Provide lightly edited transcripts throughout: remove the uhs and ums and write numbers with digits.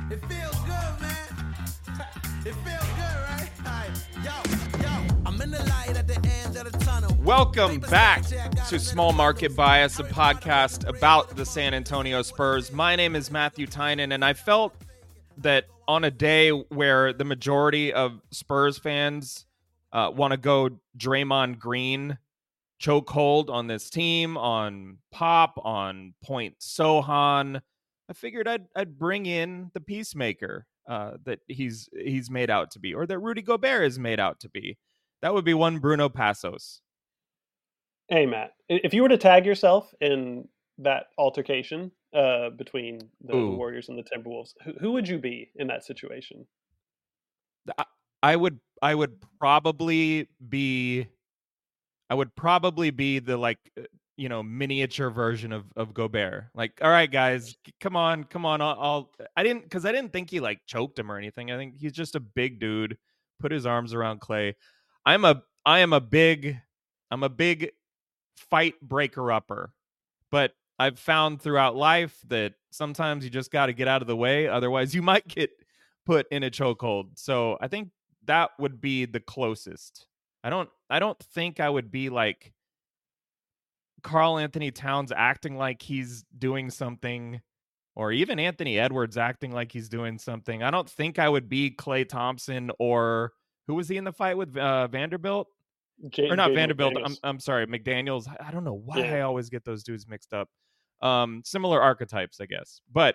It feels good, man. It feels good, right? Yo, I'm in the light at the end of the tunnel. Welcome back to Small Market Bias, a podcast about the San Antonio Spurs. My name is Matthew Tynan, and I felt that on a day where the majority of Spurs fans want to go Draymond Green chokehold on this team, on Pop, on Point Sohan, I figured I'd bring in the peacemaker that he's made out to be, or that Rudy Gobert is made out to be. That would be one Bruno Passos. Hey, Matt, if you were to tag yourself in that altercation between the Warriors and the Timberwolves, who would you be in that situation? I would probably be the miniature version of Gobert. Like, all right, guys, come on. I didn't think he like choked him or anything. I think he's just a big dude, put his arms around Clay. I am a big fight breaker upper, but I've found throughout life that sometimes you just got to get out of the way. Otherwise you might get put in a chokehold. So I think that would be the closest. I don't think I would be like Karl Anthony Towns acting like he's doing something, or even Anthony Edwards acting like he's doing something. I don't think I would be Klay Thompson, or who was he in the fight with, Vanderbilt? Or not Vanderbilt. I'm sorry, McDaniels. I don't know why I always get those dudes mixed up. Similar archetypes, I guess. But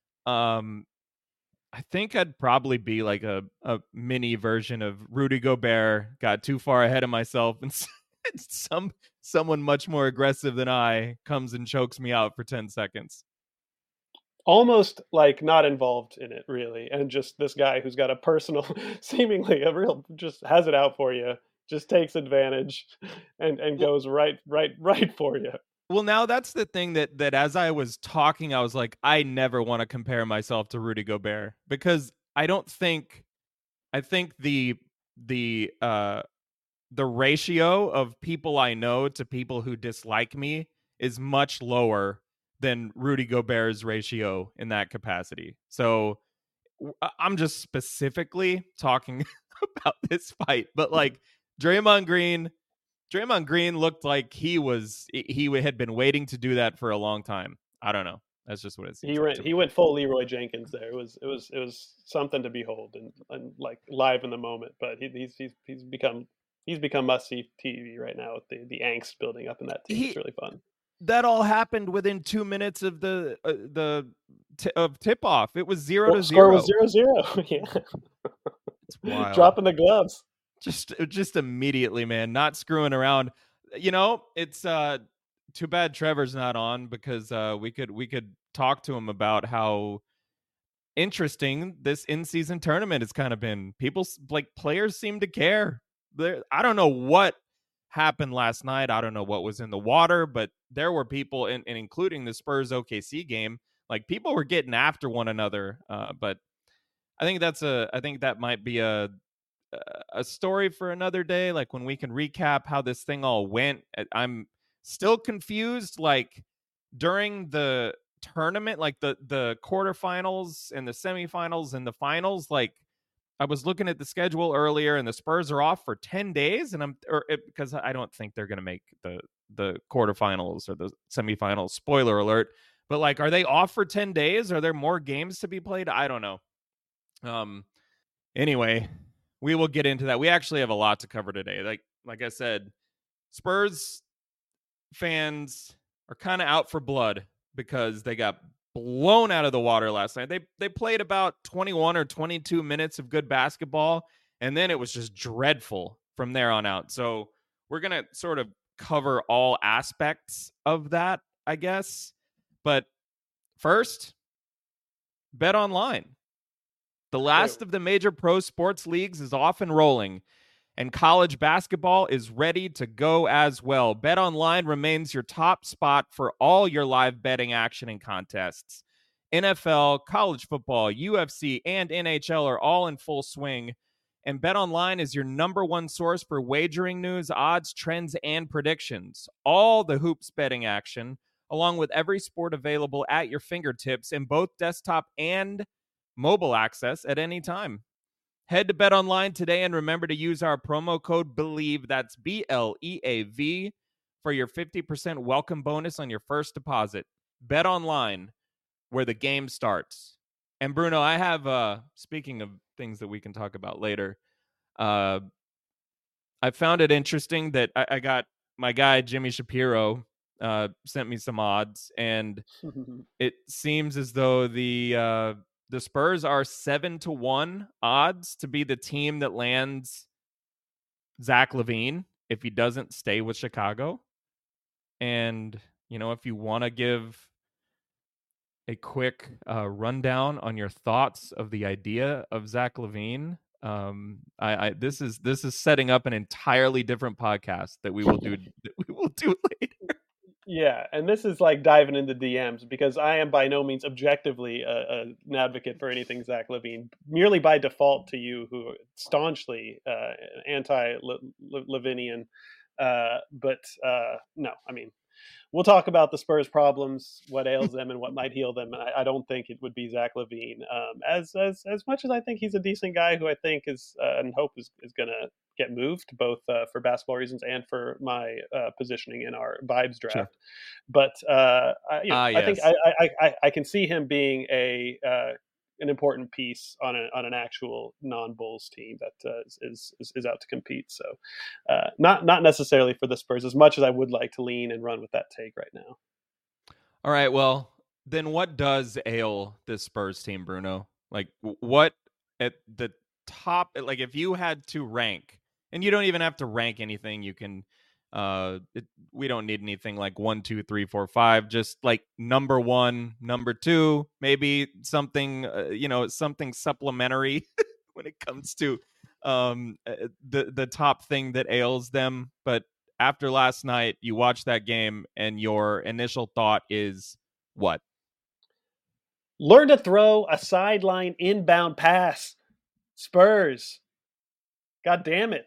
I think I'd probably be like a mini version of Rudy Gobert. Got too far ahead of myself, and someone much more aggressive than I comes and chokes me out for 10 seconds. Almost like not involved in it, really. And just this guy who's got a personal, seemingly a real, just has it out for you, just takes advantage and goes right for you. Well, now that's the thing that as I was talking, I was like, I never want to compare myself to Rudy Gobert, because I think the ratio of people I know to people who dislike me is much lower than Rudy Gobert's ratio in that capacity. So I'm just specifically talking about this fight, but like Draymond Green looked like he had been waiting to do that for a long time. I don't know. That's just what it seems. He went full Leroy Jenkins there. It was something to behold and like live in the moment. But he's become must see TV right now with the angst building up in that team. It's really fun. That all happened within 2 minutes of the tip off. It was 0-0. Score was 0-0. Yeah, it's wild. Dropping the gloves. Just immediately, man. Not screwing around. You know, it's too bad Trevor's not on, because we could talk to him about how interesting this in-season tournament has kind of been. People, like, players seem to care. I don't know what happened last night. I don't know what was in the water, but there were people, and including the Spurs OKC game, like, people were getting after one another. But I think that might be a story for another day, like when we can recap how this thing all went. I'm still confused, like, during the tournament, like the quarterfinals and the semifinals and the finals, like, I was looking at the schedule earlier and the Spurs are off for 10 days, and because I don't think they're going to make the quarterfinals or the semifinals, spoiler alert, but like, are they off for 10 days? Are there more games to be played? I don't know. Anyway, we will get into that. We actually have a lot to cover today. Like I said, Spurs fans are kind of out for blood because they got blown out of the water last night. They played about 21 or 22 minutes of good basketball, and then it was just dreadful from there on out. So we're going to sort of cover all aspects of that, I guess. But first, Bet Online. The last of the major pro sports leagues is off and rolling, and college basketball is ready to go as well. BetOnline remains your top spot for all your live betting action and contests. NFL, college football, UFC, and NHL are all in full swing, and BetOnline is your number one source for wagering news, odds, trends, and predictions. All the hoops betting action, along with every sport available at your fingertips in both desktop and mobile access at any time. Head to BetOnline today and remember to use our promo code BELIEVE, that's BLEAV, for your 50% welcome bonus on your first deposit. BetOnline, where the game starts. And Bruno, I have, speaking of things that we can talk about later, I found it interesting that I got my guy, Jimmy Shapiro, sent me some odds, and it seems as though the Spurs are 7-1 odds to be the team that lands Zach LaVine if he doesn't stay with Chicago. And, if you want to give a quick rundown on your thoughts of the idea of Zach LaVine, this is setting up an entirely different podcast that we will do later. Yeah, and this is like diving into DMs because I am by no means objectively an advocate for anything Zach LaVine, merely by default to you who are staunchly anti-Lavinian. But no, I mean, we'll talk about the Spurs' problems, what ails them, and what might heal them. And I don't think it would be Zach LaVine. As much as I think he's a decent guy who I think is and hope is going to get moved, both for basketball reasons and for my positioning in our vibes draft. Sure. But yes. I think I can see him being an important piece on an actual non-Bulls team that is out to compete. So not necessarily for the Spurs as much as I would like to lean and run with that take right now. All right, well, then what does ail this Spurs team, Bruno? Like, what at the top, like if you had to rank, and you don't even have to rank anything, you can we don't need anything like 1, 2, 3, 4, 5, just like number 1, number 2, maybe something something supplementary when it comes to the top thing that ails them. But after last night, you watch that game and your initial thought is what? Learn to throw a sideline inbound pass. Spurs. God damn it.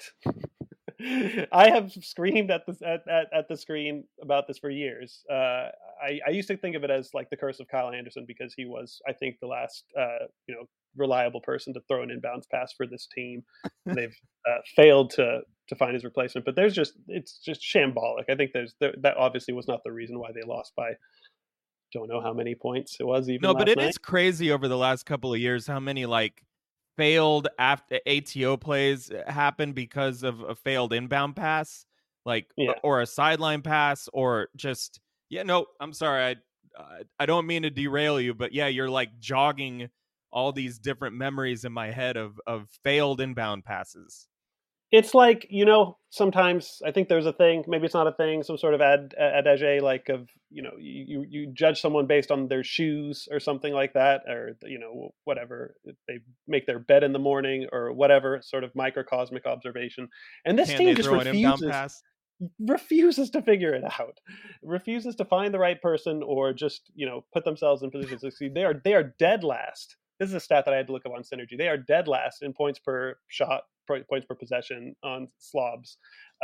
I have screamed at the screen about this for years. I used to think of it as like the curse of Kyle Anderson because he was, I think, the last reliable person to throw an inbounds pass for this team. They've failed to find his replacement, but it's just shambolic. I think that obviously was not the reason why they lost by don't know how many points it was. Even but it night. Is crazy over the last couple of years how many like failed after ATO plays happen because of a failed inbound pass, or a sideline pass, or just I'm sorry, I don't mean to derail you, but you're like jogging all these different memories in my head of failed inbound passes. It's like, sometimes I think there's a thing, maybe it's not a thing, some sort of adage like of, you judge someone based on their shoes or something like that, or, whatever, they make their bed in the morning or whatever sort of microcosmic observation. And this team just refuses to figure it out, refuses to find the right person or just, put themselves in positions to succeed. They are dead last. This is a stat that I had to look up on Synergy. They are dead last in points per shot, points per possession on slobs.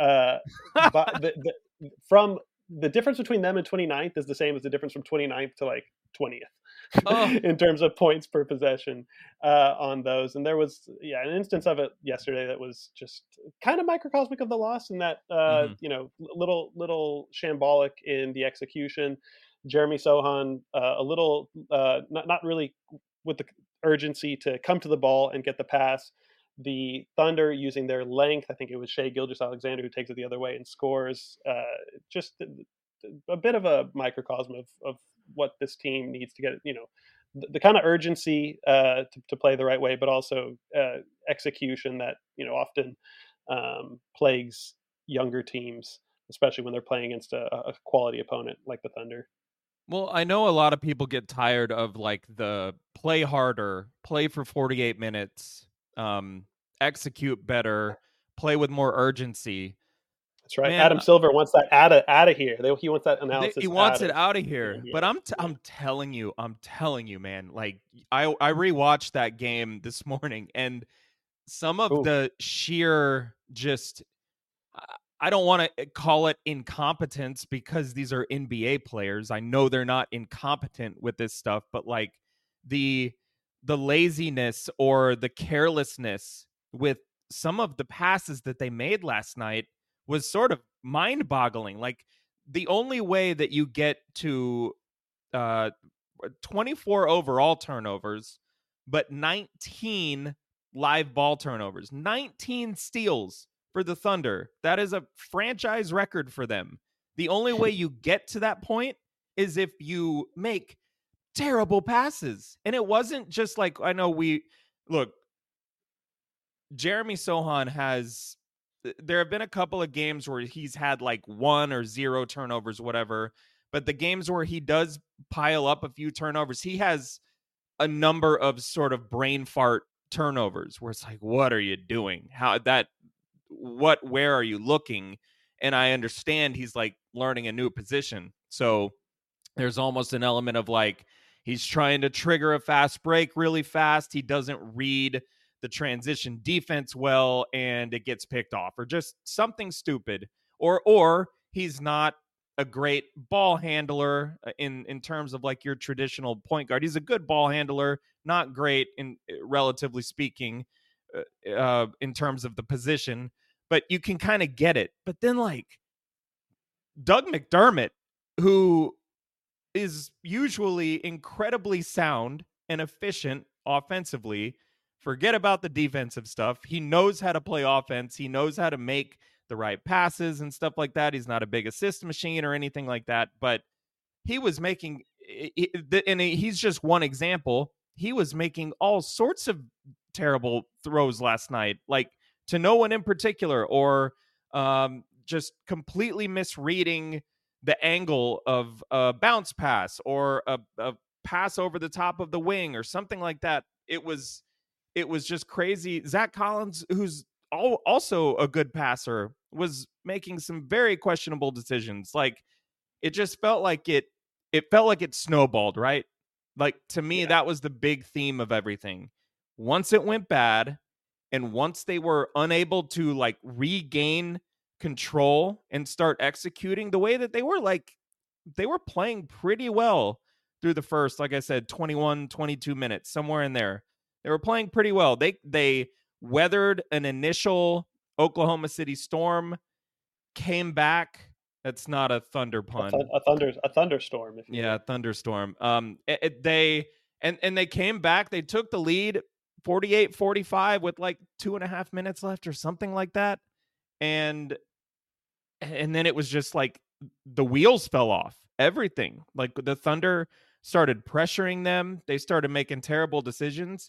But from the difference between them and 29th is the same as the difference from 29th to like 20th in terms of points per possession on those. And there was an instance of it yesterday that was just kind of microcosmic of the loss, in that little shambolic in the execution. Jeremy Sohan a little not really with the urgency to come to the ball and get the pass. The Thunder using their length, I think it was Shai Gilgeous-Alexander who takes it the other way and scores. Just a bit of a microcosm of what this team needs to get, the kind of urgency to play the right way, but also execution that, often plagues younger teams, especially when they're playing against a quality opponent like the Thunder. Well, I know a lot of people get tired of like the play harder, play for 48 minutes, execute better, play with more urgency. That's right. Man, Adam Silver wants that out of here. He wants that analysis. He wants it out of here. But I'm telling you, man. Like I rewatched that game this morning, and some of the sheer just. I don't want to call it incompetence because these are NBA players. I know they're not incompetent with this stuff, but like the the laziness or the carelessness with some of the passes that they made last night was sort of mind-boggling. Like, the only way that you get to 24 overall turnovers, but 19 live ball turnovers, 19 steals for the Thunder. That is a franchise record for them. The only way you get to that point is if you make terrible passes. And it wasn't just like, I know Jeremy Sohan there have been a couple of games where he's had like 1 or 0 turnovers, whatever. But the games where he does pile up a few turnovers, he has a number of sort of brain fart turnovers where it's like, what are you doing? Where are you looking? And I understand he's like learning a new position. So there's almost an element of like, he's trying to trigger a fast break really fast. He doesn't read the transition defense well, and it gets picked off, or just something stupid, or he's not a great ball handler in terms of like your traditional point guard. He's a good ball handler, not great in relatively speaking in terms of the position, but you can kind of get it. But then like Doug McDermott, who is usually incredibly sound and efficient offensively, forget about the defensive stuff. He knows how to play offense. He knows how to make the right passes and stuff like that. He's not a big assist machine or anything like that, but he was making, and he's just one example. He was making all sorts of terrible throws last night, like to no one in particular, or just completely misreading the angle of a bounce pass or a pass over the top of the wing or something like that. It was just crazy. Zach Collins, who's also a good passer, was making some very questionable decisions. Like, it just felt like it snowballed, right? Like, to me, that was the big theme of everything. Once it went bad, and once they were unable to like regain control and start executing the way that they were playing pretty well through the first, like I said, 21, 22 minutes, somewhere in there. They were playing pretty well. They weathered an initial Oklahoma City storm, came back. That's not a thunder pun. A thunderstorm. Thunderstorm. They came back. They took the lead 48-45 with like 2.5 minutes left or something like that. And then it was just like the wheels fell off. Everything. Like, the Thunder started pressuring them. They started making terrible decisions.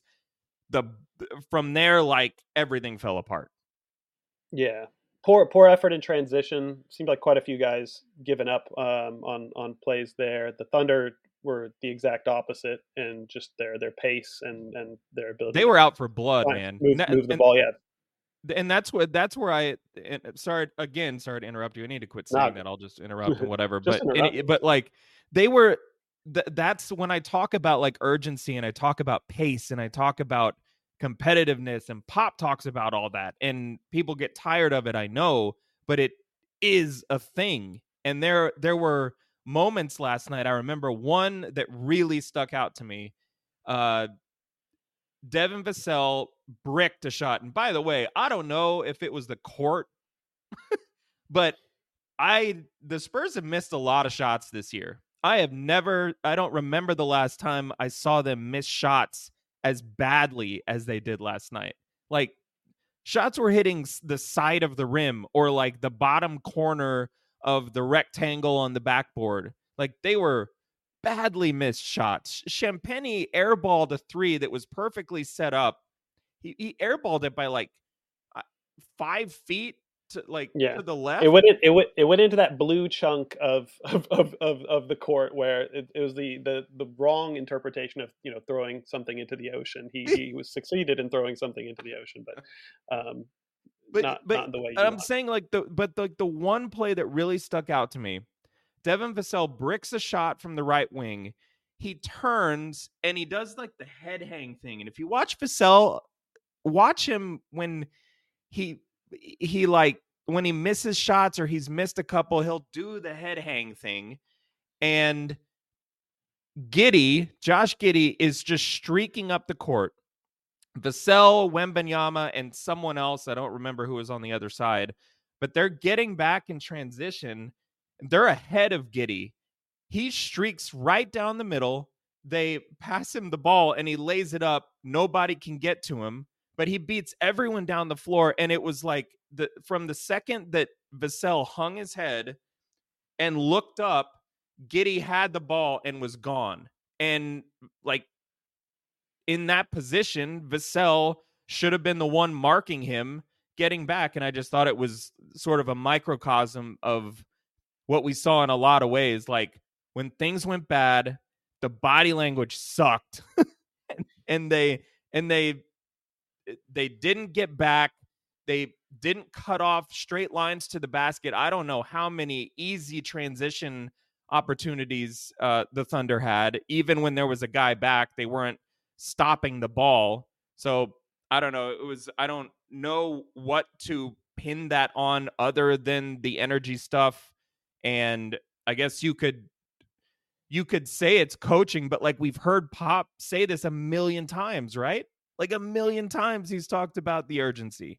From there, like, everything fell apart. Yeah. Poor effort in transition. Seemed like quite a few guys giving up on plays there. The Thunder were the exact opposite, and just their pace and their ability. They were out for blood, man. Move the ball, yeah. And that's where sorry to interrupt you. I need to quit saying that. I'll just interrupt and whatever. But like, they were. That's when I talk about like urgency, and I talk about pace, and I talk about competitiveness, and Pop talks about all that, and people get tired of it, I know, but it is a thing. And there were moments last night. I remember one that really stuck out to me. Devin Vassell bricked a shot. And by the way, I don't know if it was the court, but the Spurs have missed a lot of shots this year. I don't remember the last time I saw them miss shots as badly as they did last night. Like, shots were hitting the side of the rim or like the bottom corner of the rectangle on the backboard. Like, they were badly missed shots. Champagnie airballed a 3 that was perfectly set up. He airballed it by like 5 feet to the left. It went into that blue chunk of the court where it was the wrong interpretation of throwing something into the ocean. He was succeeded in throwing something into the ocean, but not the way. I'm saying like the one play that really stuck out to me. Devin Vassell bricks a shot from the right wing. He turns and he does like the head hang thing. And if you watch Vassell, watch him when he when he misses shots or he's missed a couple, he'll do the head hang thing. And Josh Giddey is just streaking up the court. Vassell, Wembanyama, and someone else, I don't remember who was on the other side, but they're getting back in transition. They're ahead of Giddey. He streaks right down the middle. They pass him the ball and he lays it up. Nobody can get to him, but he beats everyone down the floor. And it was like from the second that Vassell hung his head and looked up, Giddey had the ball and was gone. And like in that position, Vassell should have been the one marking him, getting back. And I just thought it was sort of a microcosm of what we saw in a lot of ways. Like when things went bad, the body language sucked, and they didn't get back. They didn't cut off straight lines to the basket. I don't know how many easy transition opportunities the Thunder had. Even when there was a guy back, they weren't stopping the ball. So I don't know. I don't know what to pin that on other than the energy stuff. And I guess you could say it's coaching, but like we've heard Pop say this a million times, right? Like a million times he's talked about the urgency.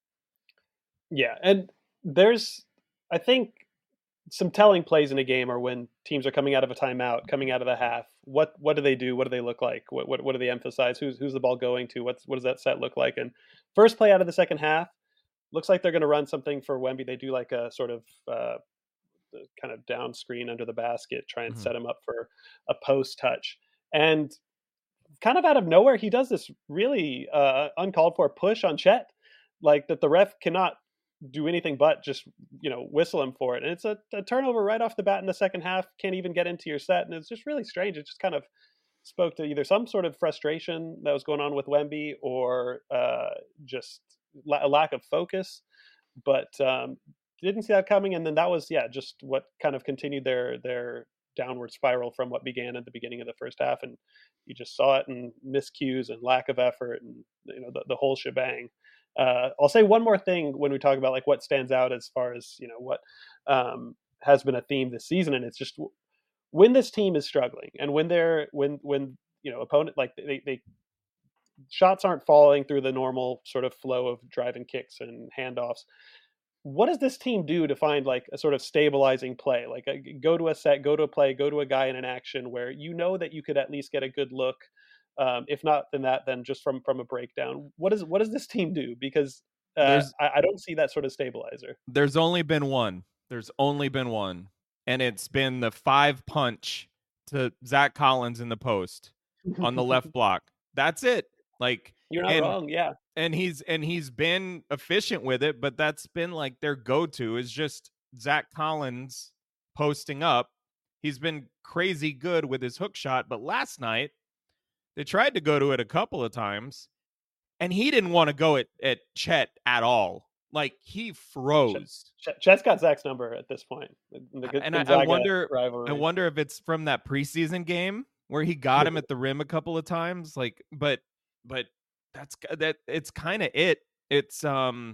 Yeah, and there's, I think, some telling plays in a game are when teams are coming out of a timeout, coming out of the half. What do they do? What do they look like? What do they emphasize? Who's the ball going to? What does that set look like? And first play out of the second half looks like they're going to run something for Wemby. They do like a sort of kind of down screen under the basket, try and set him up for a post touch. And kind of out of nowhere, he does this really uncalled for push on Chet, like that the ref cannot do anything but just whistle him for it, and it's a turnover right off the bat in the second half. Can't even get into your set, and it's just really strange. It just kind of spoke to either some sort of frustration that was going on with Wemby or just a lack of focus. But didn't see that coming, and then that was just what kind of continued their downward spiral from what began at the beginning of the first half, and you just saw it in miscues and lack of effort, and the whole shebang. I'll say one more thing when we talk about like what stands out as far as what has been a theme this season, and it's just when this team is struggling and when opponent, like they shots aren't falling through the normal sort of flow of driving kicks and handoffs. What does this team do to find like a sort of stabilizing play, like go to a set, go to a play, go to a guy in an action where that you could at least get a good look? If not then just from a breakdown. What does this team do? Because I don't see that sort of stabilizer. There's only been one, and it's been the 5-punch to Zach Collins in the post on the left block. That's it. Like, you're not wrong. Yeah. And he's been efficient with it, but that's been like their go-to is just Zach Collins posting up. He's been crazy good with his hook shot, but last night they tried to go to it a couple of times, and he didn't want to go at Chet at all. Like, he froze. Chet's got Zach's number at this point. I wonder if it's from that preseason game where he got him at the rim a couple of times. Like, but it's kind of it. It's I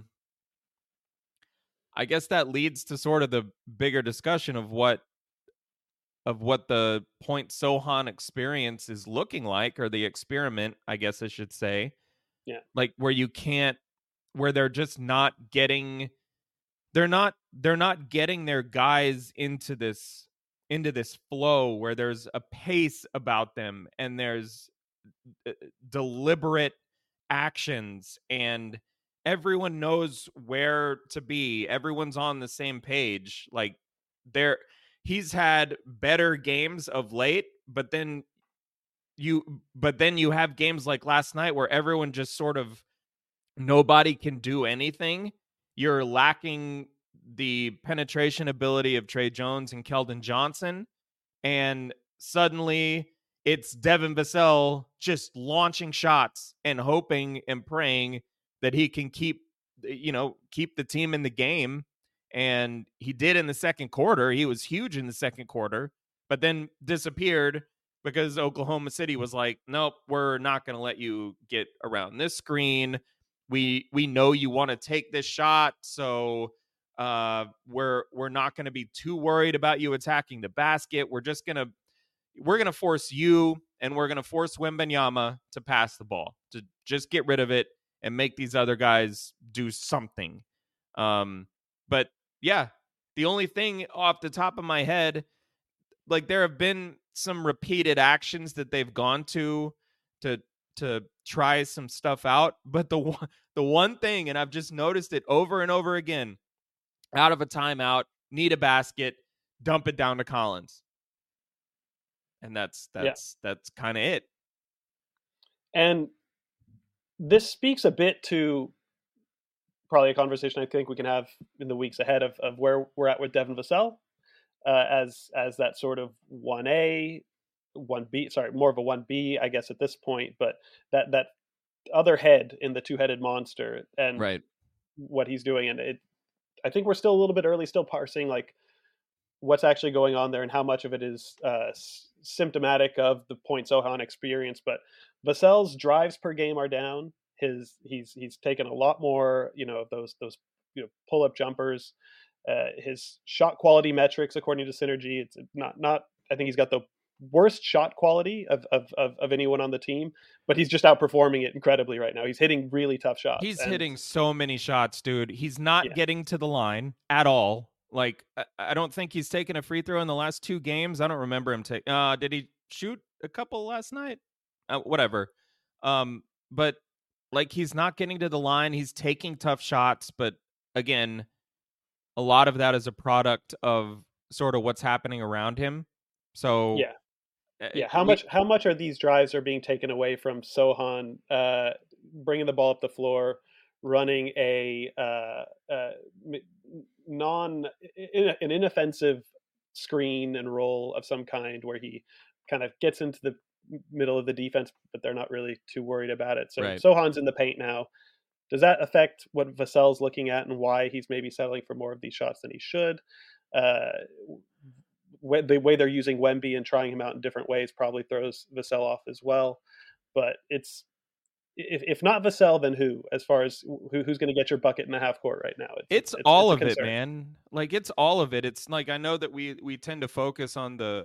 guess that leads to sort of the bigger discussion of what the Point Sohan experience is looking like, or the experiment, I guess I should say. Yeah. Like where they're just not getting, they're not getting their guys into this flow where there's a pace about them and there's deliberate actions and everyone knows where to be. Everyone's on the same page. Like he's had better games of late, but then you have games like last night where everyone just sort of, nobody can do anything. You're lacking the penetration ability of Trey Jones and Keldon Johnson, and suddenly it's Devin Vassell just launching shots and hoping and praying that he can keep the team in the game. And he did in the second quarter. He was huge in the second quarter, but then disappeared because Oklahoma City was like, nope, we're not going to let you get around this screen. We know you want to take this shot, so we're not going to be too worried about you attacking the basket. We're just going to, we're going to force you and we're going to force Wembanyama to pass the ball, to just get rid of it and make these other guys do something. But yeah, the only thing off the top of my head, like there have been some repeated actions that they've gone to try some stuff out, but the one thing, and I've just noticed it over and over again, out of a timeout, need a basket, dump it down to Collins. And that's kind of it. And this speaks a bit to probably a conversation I think we can have in the weeks ahead of where we're at with Devin Vassell, as that sort of 1A, 1B, sorry, more of a 1B, I guess, at this point, but that other head in the two-headed monster and right. what he's doing. And I think we're still a little bit early, still parsing like what's actually going on there and how much of it is symptomatic of the Point Sohan experience. But Vassell's drives per game are down. He's taken a lot more, of those pull up jumpers. His shot quality metrics, according to Synergy, it's not. I think he's got the worst shot quality of anyone on the team, but he's just outperforming it incredibly right now. He's hitting really tough shots. He's hitting so many shots, dude. He's not getting to the line at all. Like, I don't think he's taken a free throw in the last 2 games. I don't remember him take. Did he shoot a couple last night? Whatever. But like, he's not getting to the line. He's taking tough shots, but again, a lot of that is a product of sort of what's happening around him. So how much are these drives are being taken away from Sohan bringing the ball up the floor, running an inoffensive screen and roll of some kind where he kind of gets into the middle of the defense, but they're not really too worried about it. So right. Sohan's in the paint now. Does that affect what Vassell's looking at and why he's maybe settling for more of these shots than he should? The way they're using Wemby and trying him out in different ways probably throws Vassell off as well. But it's if not Vassell, then who? As far as who's going to get your bucket in the half court right now? It's all of it, man. Like, it's all of it. It's like, I know that we tend to focus on the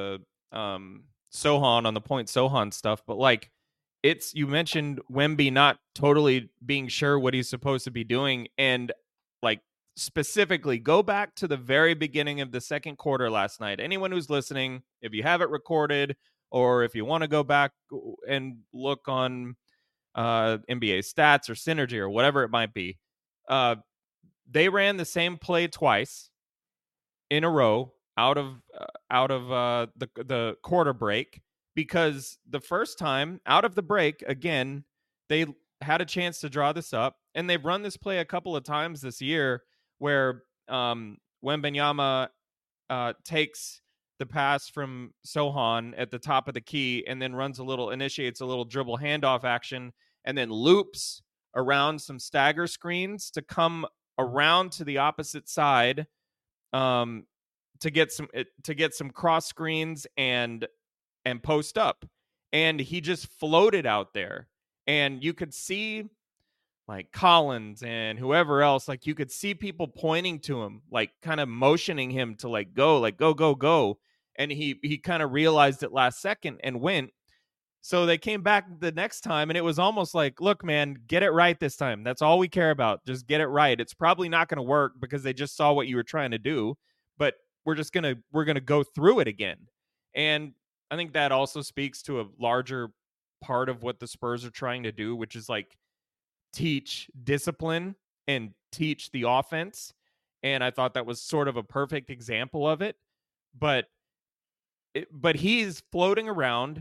Sohan, on the Point Sohan stuff, but like, you mentioned Wemby not totally being sure what he's supposed to be doing, and like, specifically go back to the very beginning of the second quarter last night. Anyone who's listening, if you have it recorded or if you want to go back and look on NBA stats or Synergy or whatever it might be, they ran the same play twice in a row out of the quarter break, because the first time out of the break, again, they had a chance to draw this up, and they've run this play a couple of times this year where Wembanyama takes the pass from Sohan at the top of the key and then initiates a little dribble handoff action and then loops around some stagger screens to come around to the opposite side to get some cross screens and post up. And he just floated out there, and you could see like Collins and whoever else, like you could see people pointing to him, like kind of motioning him to like go. And he kind of realized it last second and went. So they came back the next time, and it was almost like, look, man, get it right this time. That's all we care about. Just get it right. It's probably not going to work because they just saw what you were trying to do, but we're going to go through it again. And I think that also speaks to a larger part of what the Spurs are trying to do, which is like teach discipline and teach the offense. And I thought that was sort of a perfect example of it. But he's floating around.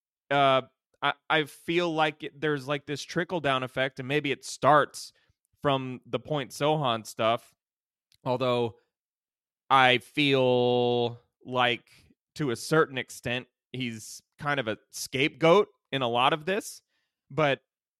I feel like there's like this trickle down effect, and maybe it starts from the Point Sohan stuff. Although I feel like to a certain extent he's kind of a scapegoat in a lot of this. But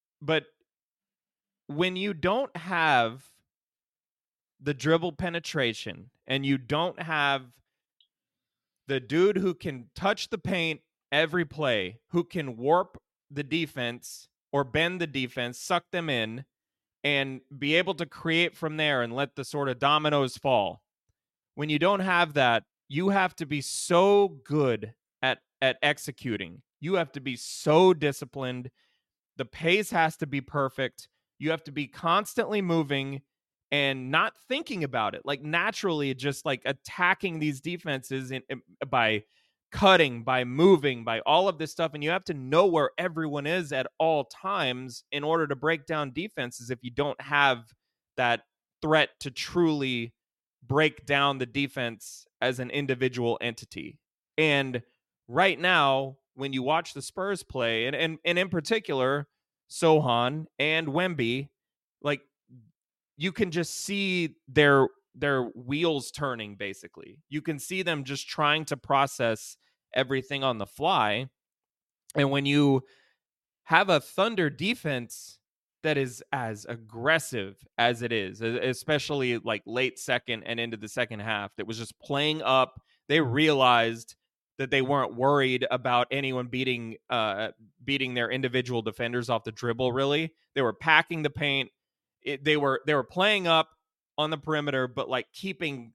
when you don't have the dribble penetration and you don't have the dude who can touch the paint every play, who can warp the defense or bend the defense, suck them in, and be able to create from there and let the sort of dominoes fall. When you don't have that, you have to be so good at at executing. You have to be so disciplined. The pace has to be perfect. You have to be constantly moving and not thinking about it. Like naturally, just like attacking these defenses by cutting, by moving, by all of this stuff. And you have to know where everyone is at all times in order to break down defenses if you don't have that threat to truly break down the defense as an individual entity. And right now, when you watch the Spurs play, and in particular, Sohan and Wemby, like you can just see their wheels turning, basically. You can see them just trying to process everything on the fly. And when you have a Thunder defense that is as aggressive as it is, especially like late second and into the second half, that was just playing up. They realized that they weren't worried about anyone beating their individual defenders off the dribble. Really, they were packing the paint. They were playing up on the perimeter, but like keeping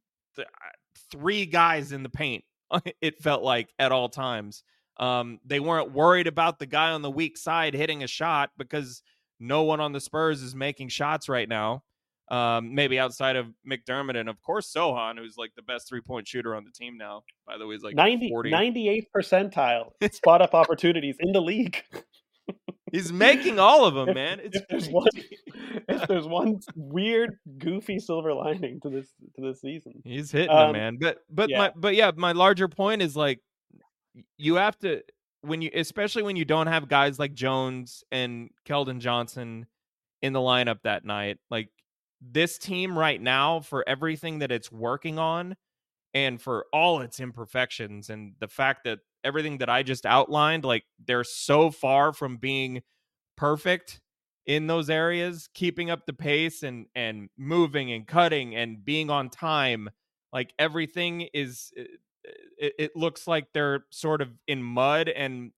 three guys in the paint. It felt like at all times. They weren't worried about the guy on the weak side hitting a shot because no one on the Spurs is making shots right now. Maybe outside of McDermott and of course Sohan, who's like the best 3-point shooter on the team now. By the way, he's like 98th percentile spot up opportunities in the league. He's making all of them, man. If there's one weird, goofy silver lining to this season, he's hitting them, man. But my larger point is like you have to especially when you don't have guys like Jones and Keldon Johnson in the lineup that night. Like this team right now, for everything that it's working on and for all its imperfections and the fact that everything that I just outlined, like they're so far from being perfect in those areas, keeping up the pace and moving and cutting and being on time. Like everything is, it looks like they're sort of in mud and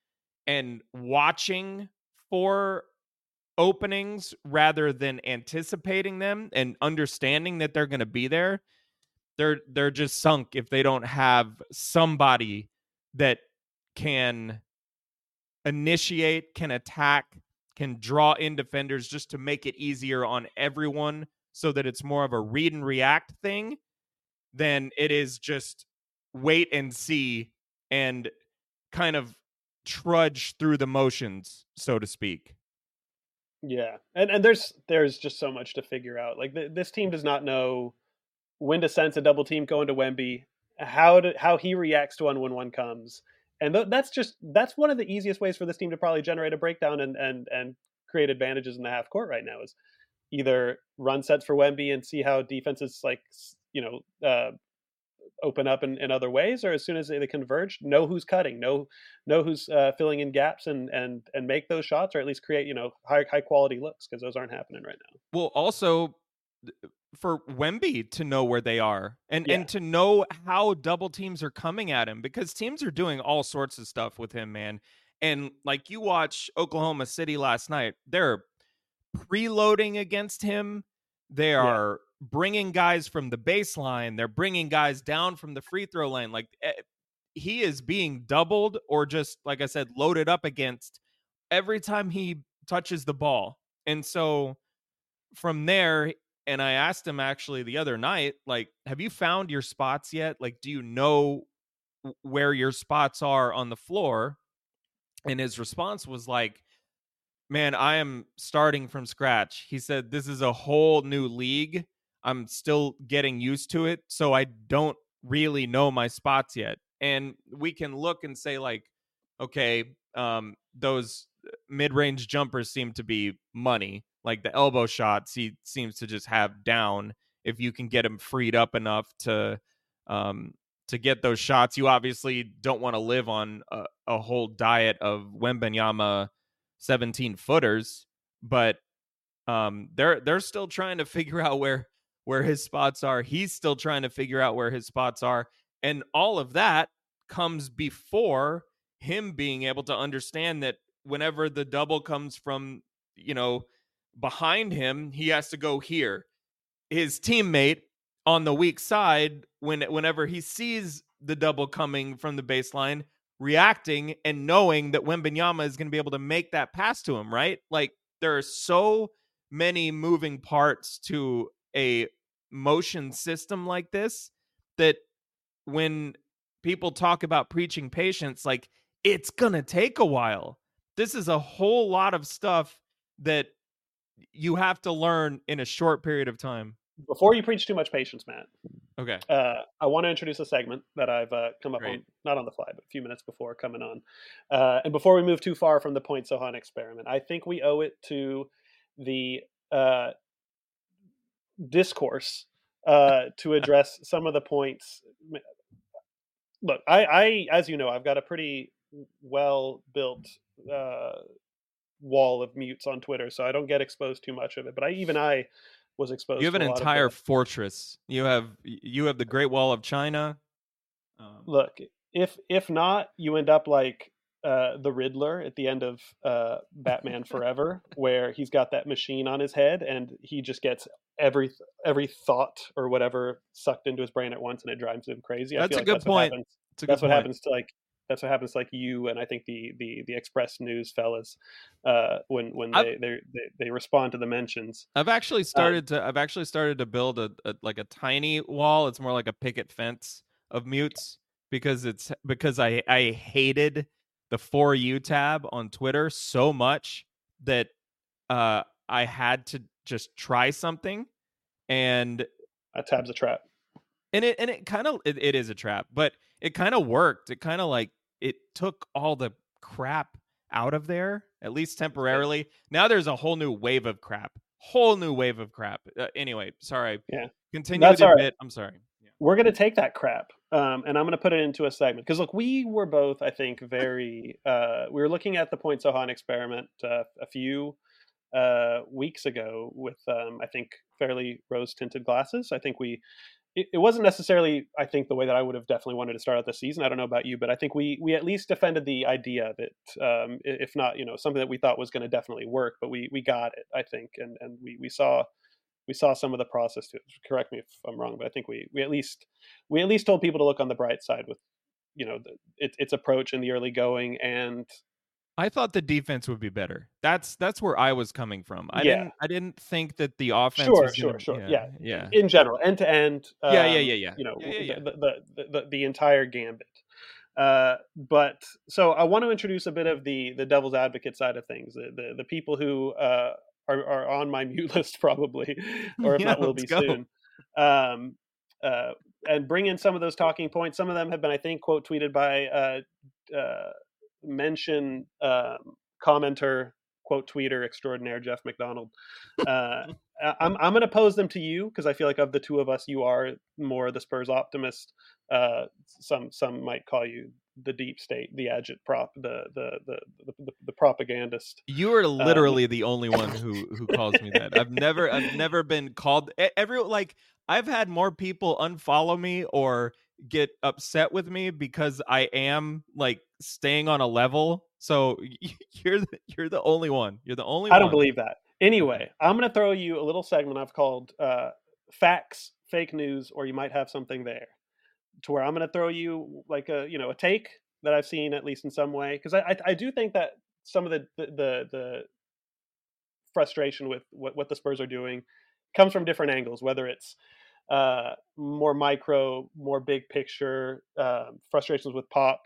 watching for openings rather than anticipating them and understanding that they're going to be there. They're just sunk if they don't have somebody that can initiate, can attack, can draw in defenders just to make it easier on everyone so that it's more of a read and react thing than it is just wait and see and kind of trudge through the motions, so to speak. Yeah. And there's just so much to figure out. Like this team does not know when to sense a double team going to Wemby, how he reacts to when one comes. And that's one of the easiest ways for this team to probably generate a breakdown and create advantages in the half court right now is either run sets for Wemby and see how defenses like, open up in other ways, or as soon as they converge, know who's cutting, know who's filling in gaps and make those shots, or at least create, high quality looks, because those aren't happening right now. Well, also for Wemby to know where they are and to know how double teams are coming at him, because teams are doing all sorts of stuff with him, man. And like you watch Oklahoma City last night, they're preloading against him. They are bringing guys from the baseline. They're bringing guys down from the free throw line. Like he is being doubled or just, like I said, loaded up against every time he touches the ball. And so from there, and I asked him actually the other night, like, have you found your spots yet? Like, do you know where your spots are on the floor? And his response was like, man, I am starting from scratch. He said, this is a whole new league. I'm still getting used to it. So I don't really know my spots yet. And we can look and say like, okay, those mid-range jumpers seem to be money. Like the elbow shots, he seems to just have down. If you can get him freed up enough to get those shots, you obviously don't want to live on a whole diet of Wembanyama 17-footers, but they're still trying to figure out where his spots are. He's still trying to figure out where his spots are, and all of that comes before him being able to understand that whenever the double comes from behind him, he has to go here. His teammate on the weak side, whenever he sees the double coming from the baseline, reacting and knowing that Wembanyama is going to be able to make that pass to him, right? Like, there are so many moving parts to a motion system like this that when people talk about preaching patience, like, it's going to take a while. This is a whole lot of stuff that you have to learn in a short period of time. Before you preach too much patience, Matt, Okay. I want to introduce a segment that I've come up Great. on, not on the fly, but a few minutes before coming on. And before we move too far from the Point Sohan experiment, I think we owe it to the discourse to address some of the points. Look, I, as you know, I've got a pretty well built wall of mutes on Twitter, so I don't get exposed too much of it. But I was exposed. You have to an a lot entire of fortress. You have the Great Wall of China. Look, if not, you end up like the Riddler at the end of Batman Forever, where he's got that machine on his head and he just gets every thought or whatever sucked into his brain at once, and it drives him crazy. That's a good point. That's what happens to like you and I think the Express News fellas when they respond to the mentions. I've actually started to build a like a tiny wall. It's more like a picket fence of mutes because I hated the For You tab on Twitter so much that I had to just try something, and that tab's a trap. And it kind of it is a trap, but it kind of worked. It kind of like it took all the crap out of there, at least temporarily. Now there's a whole new wave of crap. Anyway, sorry. Yeah. Continue with your bit. I'm sorry. Yeah. We're going to take that crap and I'm going to put it into a segment. Because, look, we were both, I think, very... we were looking at the Point Sohan experiment a few weeks ago with, I think, fairly rose-tinted glasses. I think it wasn't necessarily, I think, the way that I would have definitely wanted to start out the season. I don't know about you, but I think we at least defended the idea that, if not, something that we thought was going to definitely work, but we got it, I think, and we saw some of the process to it. Correct me if I'm wrong, but I think we at least told people to look on the bright side with, its approach in the early going. And I thought the defense would be better. That's where I was coming from. I didn't think that the offense was sure. Yeah. In general, end to end. Yeah. The entire gambit. But so I want to introduce a bit of the devil's advocate side of things. The people who are on my mute list probably, or if not will be soon. And bring in some of those talking points. Some of them have been, I think, quote tweeted by mention commenter, quote tweeter extraordinaire Jeff McDonald. I'm going to pose them to you because I feel like of the two of us, you are more the Spurs optimist. Some might call you the deep state, the agit prop, the propagandist. You are literally the only one who calls me that. I've never been called. I've had more people unfollow me or get upset with me because I am like staying on a level. So you're the only one. You're the only one. I don't believe that. Anyway, I'm going to throw you a little segment I've called facts, fake news, or you might have something there, to where I'm going to throw you like a take that I've seen at least in some way, because I do think that some of the frustration with what the Spurs are doing comes from different angles, whether it's more micro, more big picture, frustrations with Pop.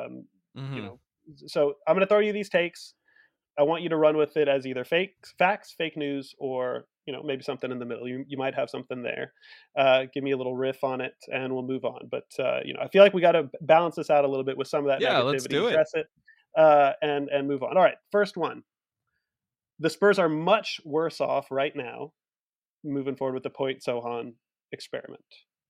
So I'm going to throw you these takes. I want you to run with it as either facts, fake news, or maybe something in the middle. You might have something there. Give me a little riff on it, and we'll move on. But I feel like we got to balance this out a little bit with some of that negativity. Let's do it. Address it, and move on. All right, first one. The Spurs are much worse off right now, moving forward with the Point Sohan experiment.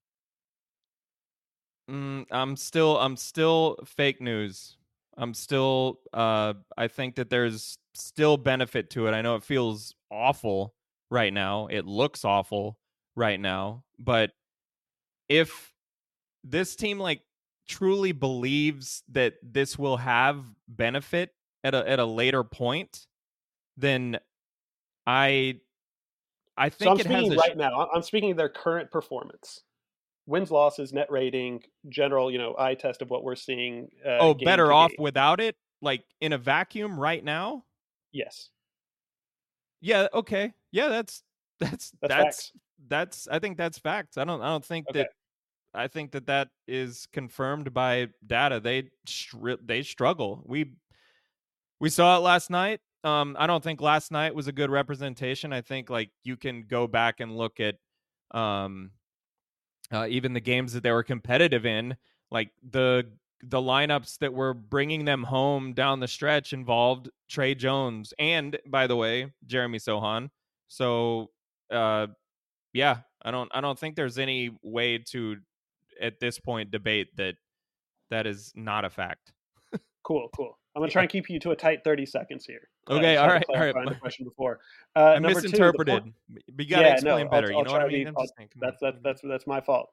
I'm still fake news. I'm still I think that there's still benefit to it. I know it feels awful right now. It looks awful right now, but if this team truly believes that this will have benefit at a later point, then I think so I'm speaking right now. I'm speaking of their current performance. wins, losses, net rating, general, eye test of what we're seeing Oh, game better to off game. without it, like in a vacuum right now? Yes, Yeah, okay. Yeah, that's that's that's facts. that's I think that's facts. I don't think Okay. that I think that that is confirmed by data. They struggle. We saw it last night. I don't think last night was a good representation. I think like you can go back and look at um even the games that they were competitive in, like the lineups that were bringing them home down the stretch involved Trey Jones and, by the way, Jeremy Sohan. So, uh, yeah, I don't think there's any way to at this point debate that that is not a fact. Cool, cool. I'm gonna try Yeah. and keep you to a tight 30 seconds here. Okay. Just All had to right. All right. clarify on the question before. I Number two, the point. misinterpreted. But you got to Yeah, explain no, I'll better. You I'll know what try I to mean? be. I'm just saying. Come on. That's my fault.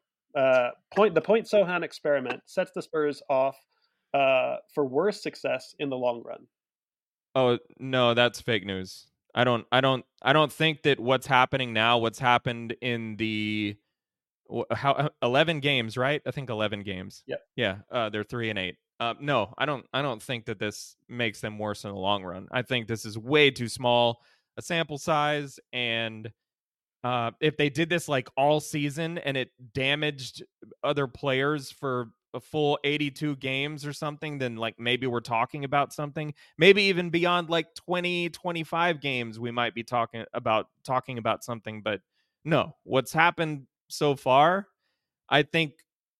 The point Sohan experiment sets the Spurs off for worse success in the long run. Oh no, that's fake news. I don't think that what's happening now, what's happened in the how 11 games, right? I think 11 games. Yep. Yeah, they're 3-8. No, I don't think that this makes them worse in the long run. I think this is way too small a sample size, and if they did this like all season and it damaged other players for a full 82 games or something, then like maybe we're talking about something. Maybe even beyond like 20, 25 games, we might be talking about something. But no, what's happened so far, I think.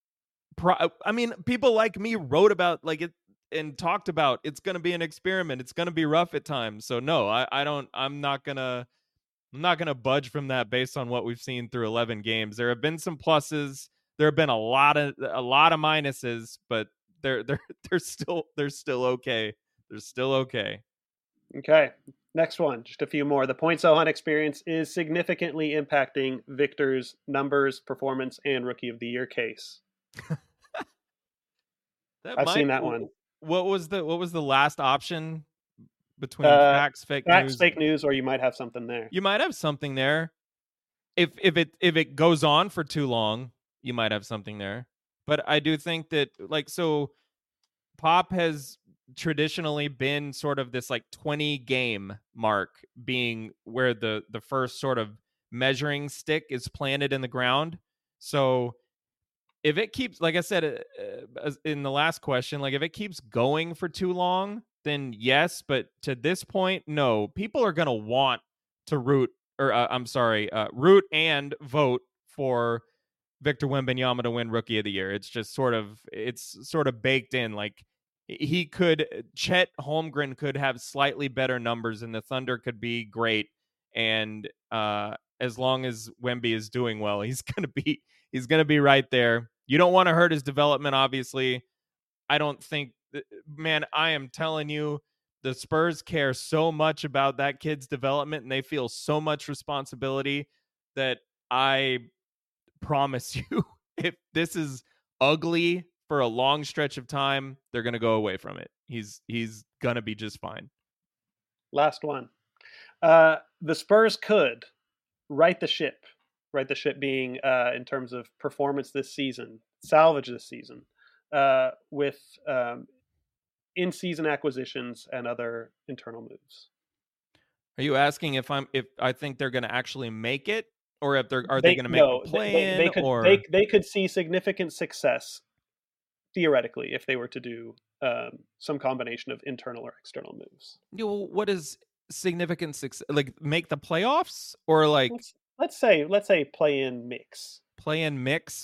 I mean, people like me wrote about like it and talked about it's going to be an experiment. It's going to be rough at times. So no, I don't. I'm not gonna budge from that based on what we've seen through 11 games. There have been some pluses. There have been a lot of minuses, but they're they're still okay. They're still okay. Okay. Next one, just a few more. The point Sohan experience is significantly impacting Victor's numbers, performance, and Rookie of the Year case. That I've might. seen that one. What was the last option between Uh, facts, fake Facts, news? fake news, or you might have something there. You might have something there. If it goes on for too long, you might have something there. But I do think that like so Pop has traditionally been sort of this like 20 game mark being where the first sort of measuring stick is planted in the ground. So if it keeps, like I said in the last question, like if it keeps going for too long, then yes, but to this point, no. People are going to want to root or I'm sorry, root and vote for Victor Wembanyama to win Rookie of the Year. It's sort of baked in. Like he could, Chet Holmgren could have slightly better numbers, and the Thunder could be great. And as long as Wemby is doing well, he's gonna be right there. You don't want to hurt his development, obviously. I don't think, man. I am telling you, the Spurs care so much about that kid's development, and they feel so much responsibility that I promise you, if this is ugly for a long stretch of time, they're going to go away from it. He's going to be just fine. Last one. The Spurs could right the ship. Right the ship being in terms of performance this season, salvage this season with in-season acquisitions and other internal moves. Are you asking if I think they're going to actually make it, or if they They going to make the no, play-in, they could or they could see significant success theoretically if they were to do some combination of internal or external moves. what is significant success? Like make the playoffs, or like Let's say play in mix. play-in mix?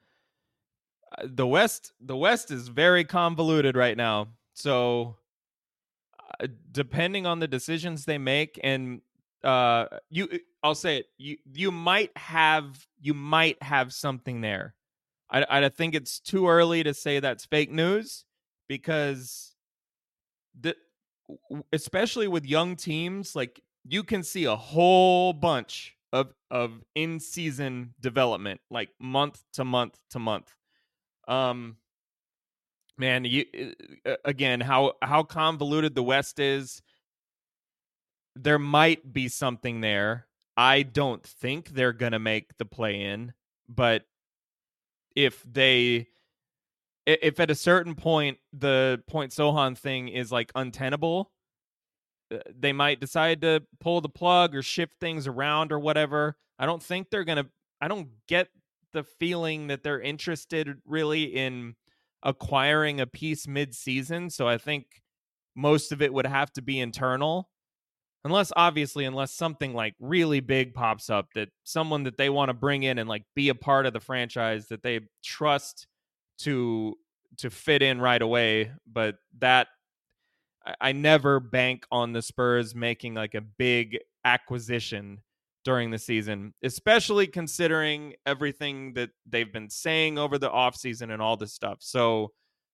The West is very convoluted right now. So depending on the decisions they make, and I'll say it, you might have something there. I think it's too early to say that's fake news, because the especially with young teams, like you can see a whole bunch of in-season development, like month to month to month. um Man, you again, how convoluted the West is. There might be something there. I don't think they're gonna make the play in, but if at a certain point the Point Sohan thing is like untenable, they might decide to pull the plug or shift things around or whatever. I don't think they're gonna. I don't get the feeling that they're interested really in acquiring a piece mid-season. So I think most of it would have to be internal, unless something like really big pops up, that someone that they want to bring in and like be a part of the franchise that they trust to fit in right away. But that I never bank on the Spurs making like a big acquisition during the season, especially considering everything that they've been saying over the offseason and all this stuff. So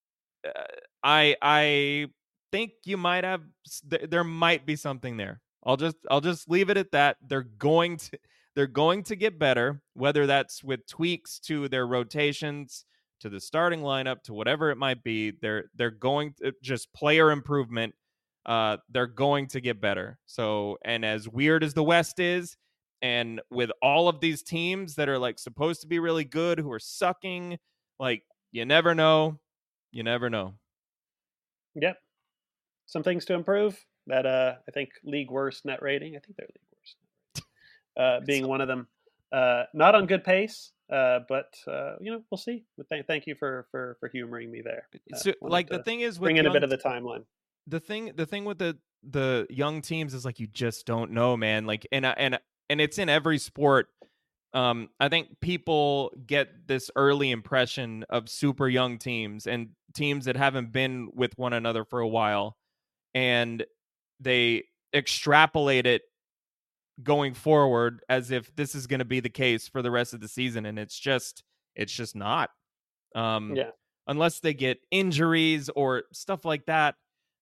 I think you might have there might be something there. I'll just leave it at that. They're going to get better, whether that's with tweaks to their rotations, to the starting lineup, to whatever it might be. They're going to just player improvement. They're going to get better. So, and as weird as the West is, and with all of these teams that are like supposed to be really good who are sucking, like you never know. You never know. Yep. Some things to improve. That I think league worst net rating. I think they're league worst. Being one of them. Not on good pace. But we'll see. But thank you for humoring me there. So, like the thing is, with bring in a bit of the timeline. The thing with the young teams is like you just don't know, man. Like and it's in every sport. I think people get this early impression of super young teams and teams that haven't been with one another for a while, and they extrapolate it going forward as if this is going to be the case for the rest of the season, and it's just not. Unless they get injuries or stuff like that,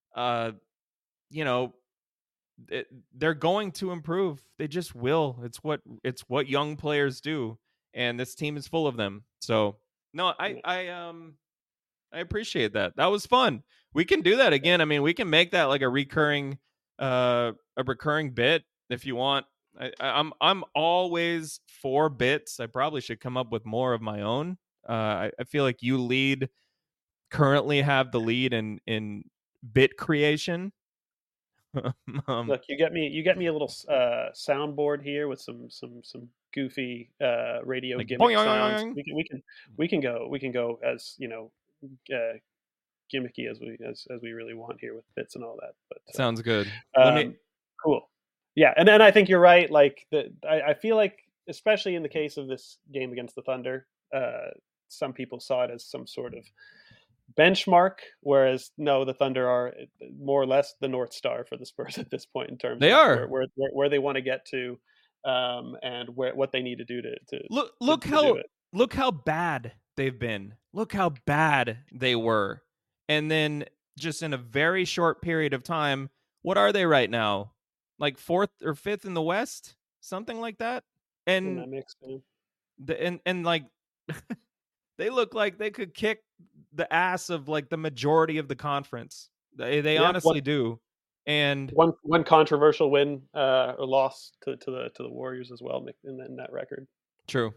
they're going to improve. They just will. It's what young players do, and this team is full of them. So no, I appreciate that. That was fun. We can do that again. I mean, we can make that like a recurring bit if you want. I'm always for bits. I probably should come up with more of my own. I feel like you currently have the lead in bit creation. Look, you get me a little soundboard here with some goofy radio like gimmick sounds. boing. We can go as gimmicky as we really want here with bits and all that. But sounds good. Cool. Yeah, and I think you're right. Like I feel like, especially in the case of this game against the Thunder, some people saw it as some sort of benchmark, whereas no, the Thunder are more or less the North Star for the Spurs at this point in terms of where they want to get to, and what they need to do to look how bad they've been. Look how bad they were, and then just in a very short period of time, what are they right now? Like 4th or 5th in the West, something like that. And that makes sense. And like they look like they could kick the ass of like the majority of the conference. They honestly do. And one controversial win or loss to the Warriors as well in that record. True.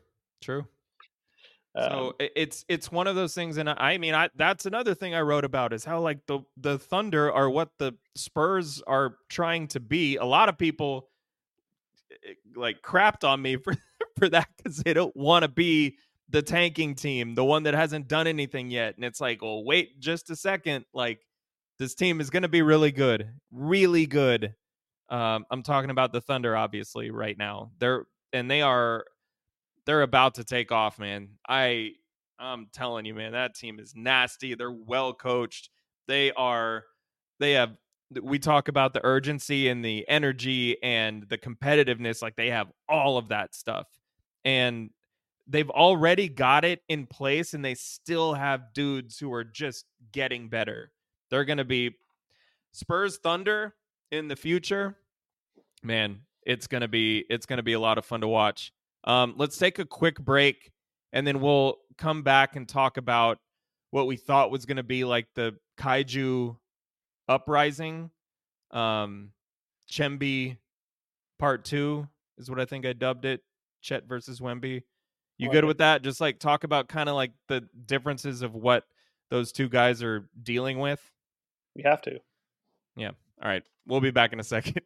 So it's one of those things, and I mean, that's another thing I wrote about is how like the Thunder are what the Spurs are trying to be. A lot of people like crapped on me for that because they don't want to be the tanking team, the one that hasn't done anything yet. And it's like, well, wait just a second. Like this team is going to be really good, really good. I'm talking about the Thunder, obviously, right now. They're about to take off, man. I'm telling you, man, that team is nasty. They're well coached. We talk about the urgency and the energy and the competitiveness. Like they have all of that stuff, and they've already got it in place, and they still have dudes who are just getting better. They're going to be Spurs Thunder in the future. Man, it's going to be a lot of fun to watch. Let's take a quick break, and then we'll come back and talk about what we thought was going to be like the Kaiju Uprising. Chemby Part 2 is what I think I dubbed it. Chet versus Wemby. You Like good it. with that? Just like talk about kind of like the differences of what those two guys are dealing with. You have to. Yeah. All right. We'll be back in a second.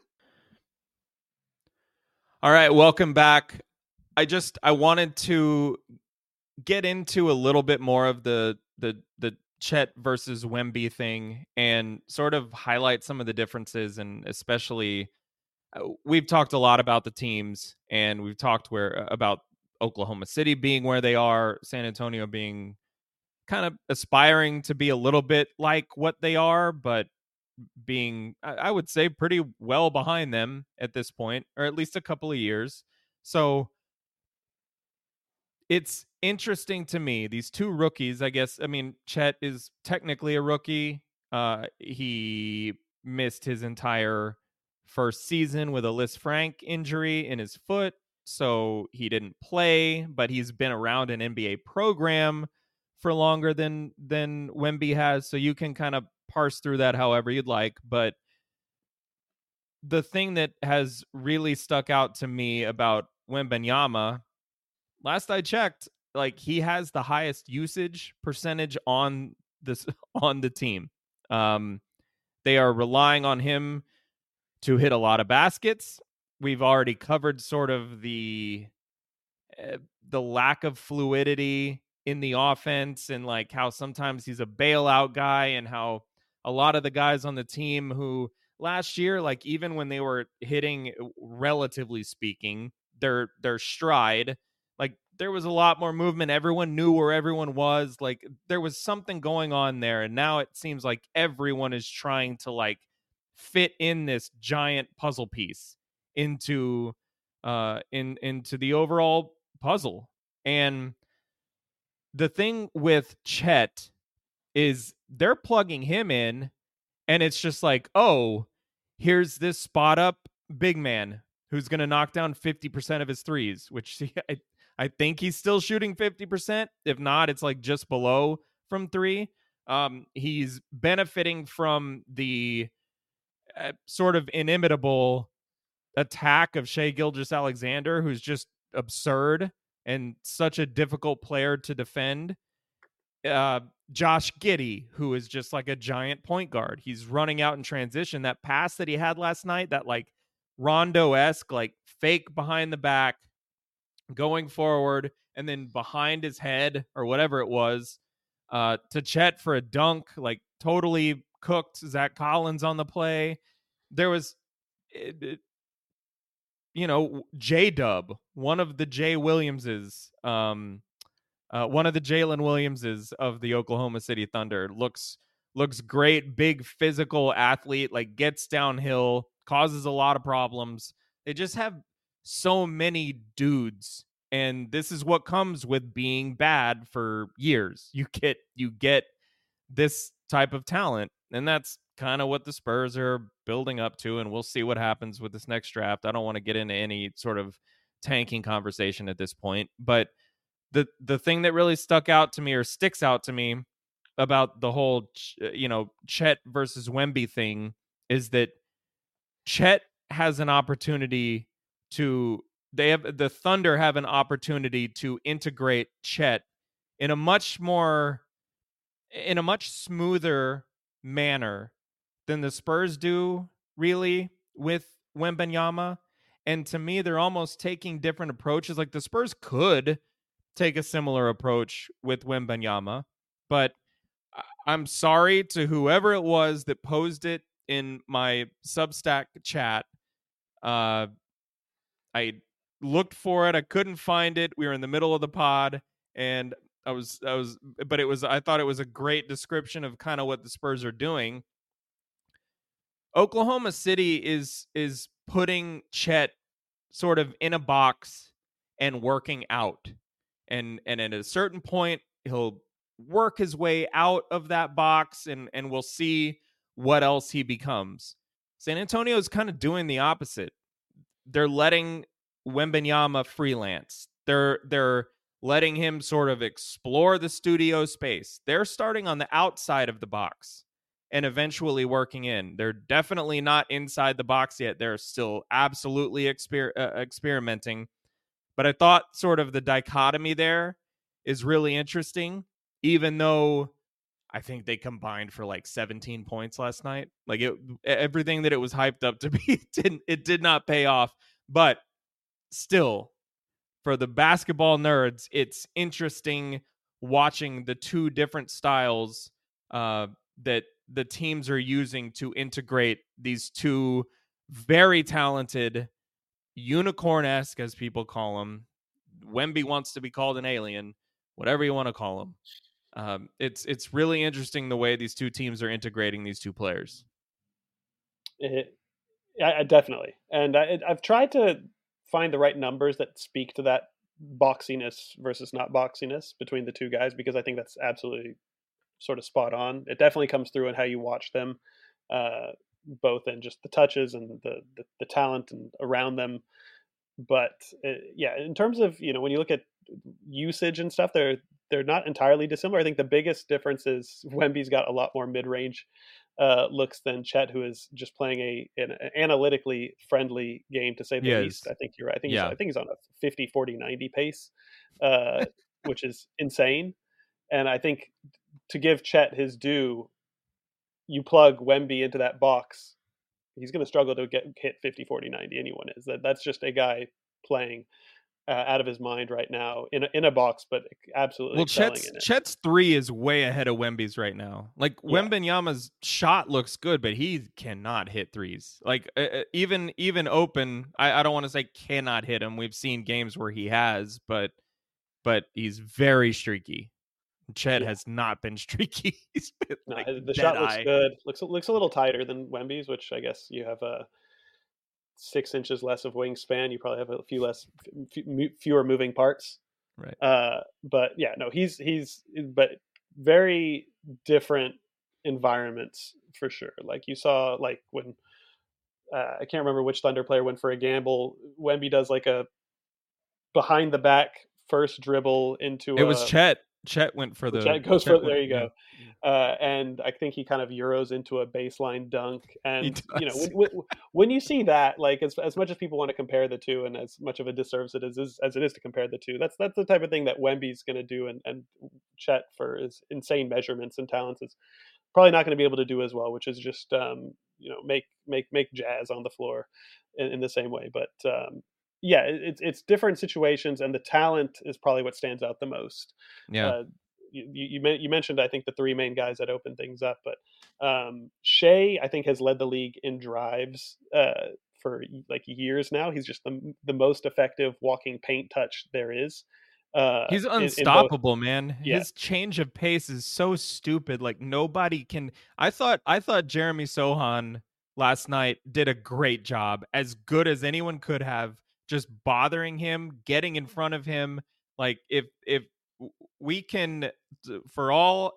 All right. Welcome back. I wanted to get into a little bit more of the Chet versus Wemby thing and sort of highlight some of the differences, and especially we've talked a lot about the teams, and we've talked about Oklahoma City being where they are, San Antonio being kind of aspiring to be a little bit like what they are, but being, I would say, pretty well behind them at this point, or at least a couple of years. So it's interesting to me, these two rookies, I guess. I mean, Chet is technically a rookie. He missed his entire first season with a Lisfranc injury in his foot, so he didn't play, but he's been around an NBA program for longer than Wemby has, so you can kind of parse through that however you'd like. But the thing that has really stuck out to me about Wembanyama, last I checked, like he has the highest usage percentage on this on the team. They are relying on him to hit a lot of baskets. We've already covered sort of the lack of fluidity in the offense, and like how sometimes he's a bailout guy, and how a lot of the guys on the team who last year, like even when they were hitting, relatively speaking, their stride, like there was a lot more movement. Everyone knew where everyone was. Like there was something going on there. And now it seems like everyone is trying to like fit in this giant puzzle piece into into the overall puzzle. And the thing with Chet is they're plugging him in, and it's just like, oh, here's this spot up big man who's going to knock down 50% of his threes, which I think he's still shooting 50%. If not, it's like just below from three. He's benefiting from the sort of inimitable attack of Shai Gilgeous-Alexander, who's just absurd and such a difficult player to defend. Josh Giddey, who is just like a giant point guard. He's running out in transition. That pass that he had last night, that like Rondo-esque, like fake behind the back, going forward, and then behind his head or whatever it was, to Chet for a dunk, like totally cooked Zach Collins on the play. There was, J-Dub, one of the Jay Williamses, one of the Jalen Williamses of the Oklahoma City Thunder, looks great, big physical athlete, like gets downhill, causes a lot of problems. They just have so many dudes, and this is what comes with being bad for years. You get this type of talent, and that's kind of what the Spurs are building up to, and we'll see what happens with this next draft. I don't want to get into any sort of tanking conversation at this point, but the thing that really stuck out to me, or sticks out to me, about the whole Chet versus Wemby thing is that Chet has an opportunity the Thunder have an opportunity to integrate Chet in a much smoother manner than the Spurs do, really, with Wembanyama. And to me, they're almost taking different approaches. Like the Spurs could take a similar approach with Wembanyama, but I'm sorry to whoever it was that posed it in my Substack chat. I looked for it, I couldn't find it. We were in the middle of the pod, and I thought it was a great description of kind of what the Spurs are doing. Oklahoma City is putting Chet sort of in a box and working out. And at a certain point, he'll work his way out of that box, and we'll see what else he becomes. San Antonio is kind of doing the opposite. They're letting Wembanyama freelance. They're letting him sort of explore the studio space. They're starting on the outside of the box and eventually working in. They're definitely not inside the box yet. They're still absolutely experimenting. But I thought sort of the dichotomy there is really interesting, even though I think they combined for like 17 points last night. Like everything that it was hyped up to be did not pay off. But still, for the basketball nerds, it's interesting watching the two different styles that the teams are using to integrate these two very talented, unicorn-esque, as people call them. Wemby wants to be called an alien, whatever you want to call him. It's really interesting the way these two teams are integrating these two players. I definitely, and I've tried to find the right numbers that speak to that boxiness versus not boxiness between the two guys, because I think that's absolutely sort of spot on. It definitely comes through in how you watch them, both in just the touches and the talent and around them. But yeah, in terms of when you look at usage and stuff, they're not entirely dissimilar. I think the biggest difference is Wemby's got a lot more mid-range looks than Chet, who is just playing an analytically friendly game, to say the least. I think you're right. I think he's on a 50, 40, 90 pace, which is insane. And I think to give Chet his due, you plug Wemby into that box, he's going to struggle to hit 50, 40, 90. Anyone is. That's just a guy playing out of his mind right now in a box, but absolutely excelling in it. Chet's three is way ahead of Wemby's right now. Like Wembanyama's shot looks good, but he cannot hit threes. Like even open, I don't want to say cannot hit him. We've seen games where he has, but he's very streaky. Chet has not been streaky. He's been the shot looks good. Looks a little tighter than Wemby's, which I guess you have 6 inches less of wingspan. You probably have a fewer moving parts. Right. But yeah, no, he's but very different environments for sure. Like you saw, like when I can't remember which Thunder player went for a gamble. Wemby does like a behind the back first dribble into. It was Chet. Chet went for the. Chet goes for there. You go. And I think he kind of euros into a baseline dunk. And when you see that, like as much as people want to compare the two, and as much of a disservice as it is to compare the two, that's the type of thing that Wemby's going to do, and Chet, for his insane measurements and talents, is probably not going to be able to do as well, which is just make jazz on the floor in the same way. But yeah, it's different situations, and the talent is probably what stands out the most. Yeah. You mentioned, I think, the three main guys that open things up, but Shea, I think, has led the league in drives for like years now. He's just the most effective walking paint touch there is. He's unstoppable, man. Yeah. His change of pace is so stupid. Like nobody can. I thought Jeremy Sohan last night did a great job, as good as anyone could have, just bothering him, getting in front of him. Like if we can, for all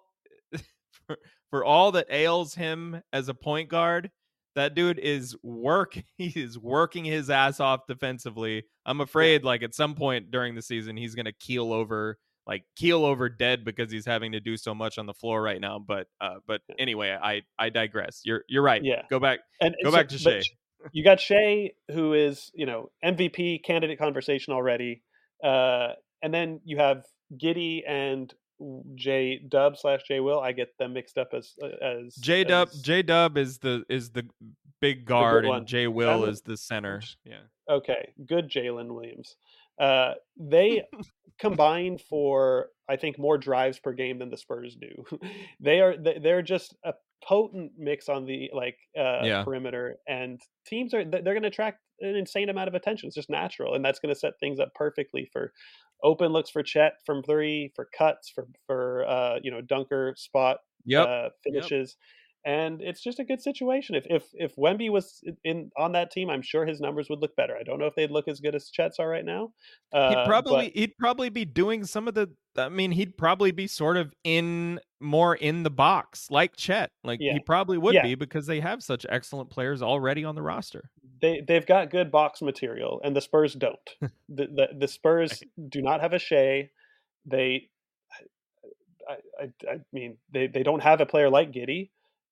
that ails him as a point guard, that dude is he is working his ass off defensively. I'm afraid like at some point during the season he's going to keel over dead because he's having to do so much on the floor right now. But anyway, I digress. You're right. Yeah. Go back to Shea. You got Shea, who is, MVP candidate conversation already. And then you have Giddey and J Dub / J Will. I get them mixed up as J Dub is the big guard, and J Will is the center. Yeah. Okay. Good Jalen Williams. They combine for, I think, more drives per game than the Spurs do. They're just a potent mix on the perimeter, and teams they're going to attract an insane amount of attention. It's just natural, and that's going to set things up perfectly for open looks for Chet from three, for cuts, for dunker spot finishes. And it's just a good situation. If Wemby was on that team, I'm sure his numbers would look better. I don't know if they'd look as good as Chet's are right now. He'd probably be doing some of the. I mean, he'd probably be sort of more in the box like Chet. Like he probably would be, because they have such excellent players already on the roster. They've got good box material, and the Spurs don't. the Spurs do not have a Shea. I mean, they don't have a player like Giddey.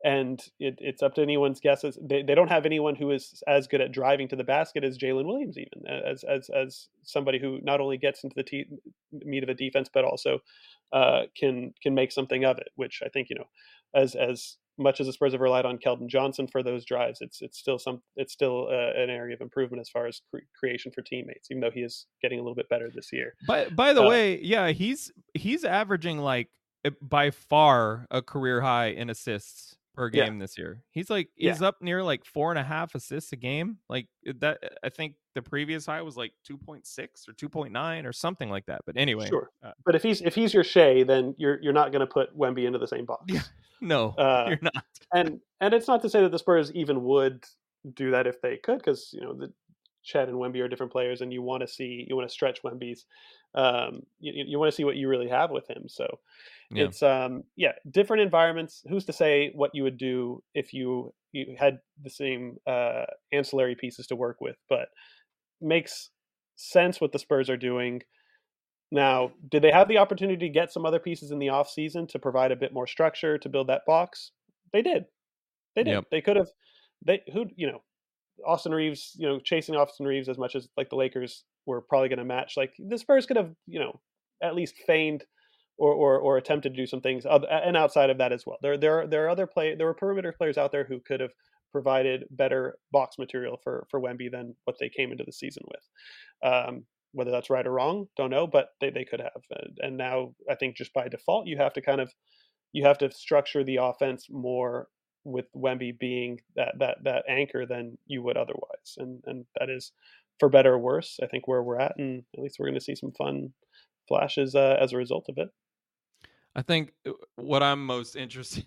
and it's up to anyone's guesses. They don't have anyone who is as good at driving to the basket as Jalen Williams, even as somebody who not only gets into the meat of the defense, but also can make something of it. Which I think, as much as the Spurs have relied on Keldon Johnson for those drives, it's still an area of improvement as far as creation for teammates, even though he is getting a little bit better this year. By the way, yeah, he's averaging like by far a career high in assists per game this year. He's up near like 4.5 assists a game. Like that, I think the previous high was like 2.6 or 2.9 or something like that. But anyway, sure. But if he's your Shea, then you're not going to put Wemby into the same box. Yeah, no, you're not. and it's not to say that the Spurs even would do that if they could, because the Chet and Wemby are different players, and you want to stretch Wemby's. You want to see what you really have with him. So it's different environments. Who's to say what you would do if you had the same ancillary pieces to work with? But makes sense what the Spurs are doing. Now, did they have the opportunity to get some other pieces in the offseason to provide a bit more structure to build that box? They did. Yep. They could have. Austin Reeves, chasing Austin Reeves as much as like the Lakers were probably going to match. Like the Spurs could have, at least feigned or attempted to do some things, and outside of that as well. There were perimeter players out there who could have provided better box material for Wemby than what they came into the season with. Whether that's right or wrong, don't know, but they could have. And now I think just by default, you have to structure the offense more with Wemby being that anchor than you would otherwise. And that is, for better or worse, I think where we're at, and at least we're going to see some fun flashes as a result of it. I think what I'm most interested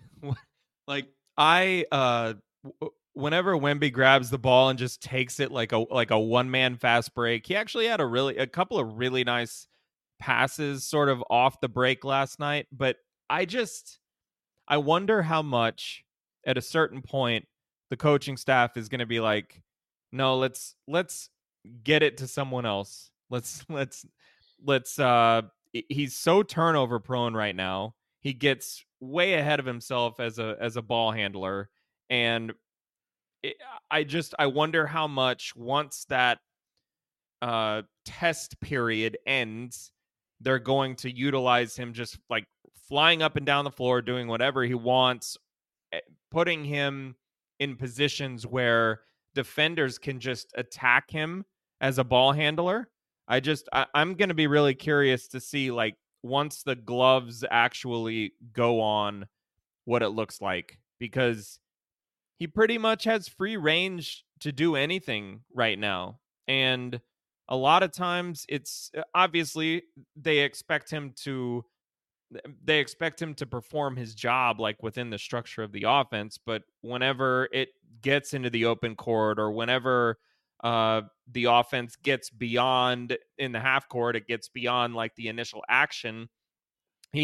whenever Wemby grabs the ball and just takes it like a one-man fast break, he actually had a couple of really nice passes sort of off the break last night, but I wonder how much at a certain point the coaching staff is going to be like, no, let's get it to someone else. Let's he's so turnover prone right now. He gets way ahead of himself as a ball handler, and I wonder how much once that test period ends, they're going to utilize him just like flying up and down the floor, doing whatever he wants, putting him in positions where defenders can just attack him as a ball handler. I'm going to be really curious to see, like, once the gloves actually go on, what it looks like, because he pretty much has free range to do anything right now. And a lot of times it's obviously they expect him to perform his job like within the structure of the offense. But whenever it gets into the open court, or whenever the offense gets beyond in the half court, it gets beyond like the initial action, he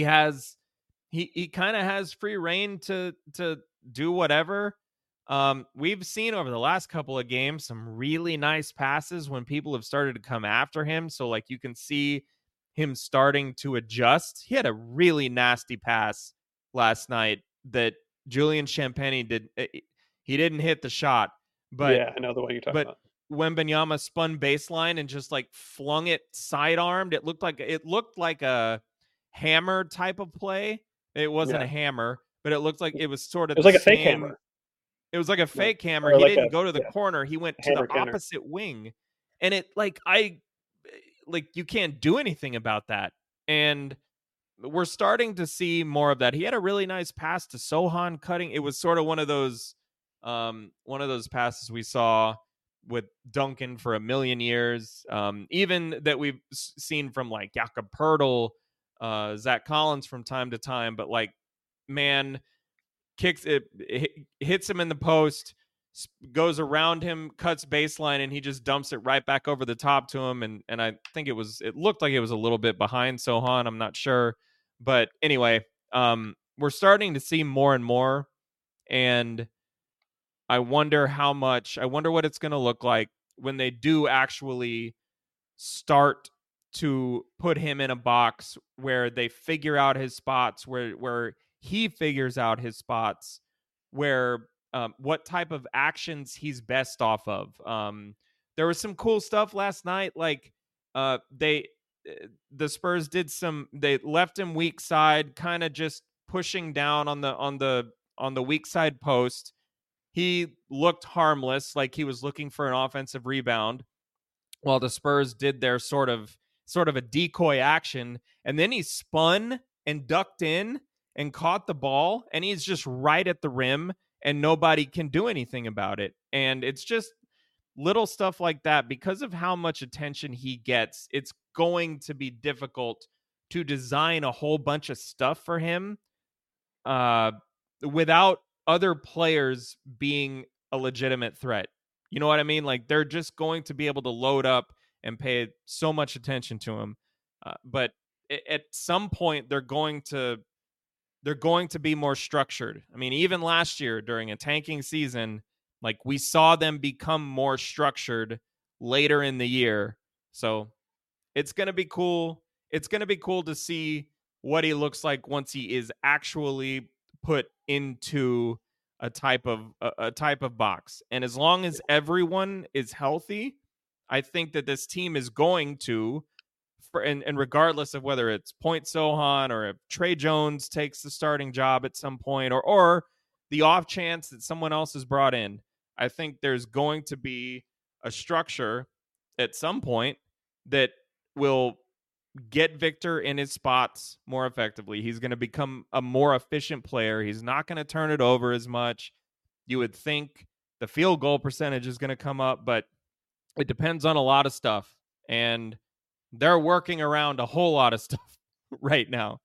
kind of has free reign to do whatever. We've seen over the last couple of games some really nice passes when people have started to come after him. So like you can see him starting to adjust. He had a really nasty pass last night that Julian Champagnie did. He didn't hit the shot, but yeah, I know the one you're talking about. Wembanyama spun baseline and just like flung it sidearmed. It looked like a hammer type of play. It wasn't a hammer, but it looked like it was sort of. It was like a fake hammer. It was like a fake hammer. He didn't go to the corner. He went to the opposite wing, and it you can't do anything about that. And we're starting to see more of that. He had a really nice pass to Sohan cutting. It was sort of one of those passes we saw with Duncan for a million years. Even that we've seen from like Jakob Poeltl, Zach Collins from time to time, but like, man, kicks it, hits him in the post, goes around him, cuts baseline, and he just dumps it right back over the top to him. And I think it looked like it was a little bit behind Sohan. I'm not sure. But anyway, we're starting to see more and more. And I wonder what it's going to look like when they do actually start to put him in a box where they figure out his spots, where he figures out his spots, where what type of actions he's best off of. There was some cool stuff last night, like the Spurs they left him weak side, kind of just pushing down on the weak side post. He looked harmless, like he was looking for an offensive rebound, while the Spurs did their sort of a decoy action, and then he spun and ducked in and caught the ball, and he's just right at the rim, and nobody can do anything about it. And it's just little stuff like that. Because of how much attention he gets, it's going to be difficult to design a whole bunch of stuff for him without other players being a legitimate threat. You know what I mean? Like, they're just going to be able to load up and pay so much attention to him. But at some point, they're going to be more structured. I mean, even last year during a tanking season, like, we saw them become more structured later in the year. So it's going to be cool. It's going to be cool to see what he looks like once he is actually put into a type of box. And as long as everyone is healthy, I think that this team is going to, and regardless of whether it's Point Sohan or if Trey Jones takes the starting job at some point, or the off chance that someone else is brought in, I think there's going to be a structure at some point that will get Victor in his spots more effectively. He's going to become a more efficient player. He's not going to turn it over as much. You would think the field goal percentage is going to come up, but it depends on a lot of stuff. And they're working around a whole lot of stuff right now.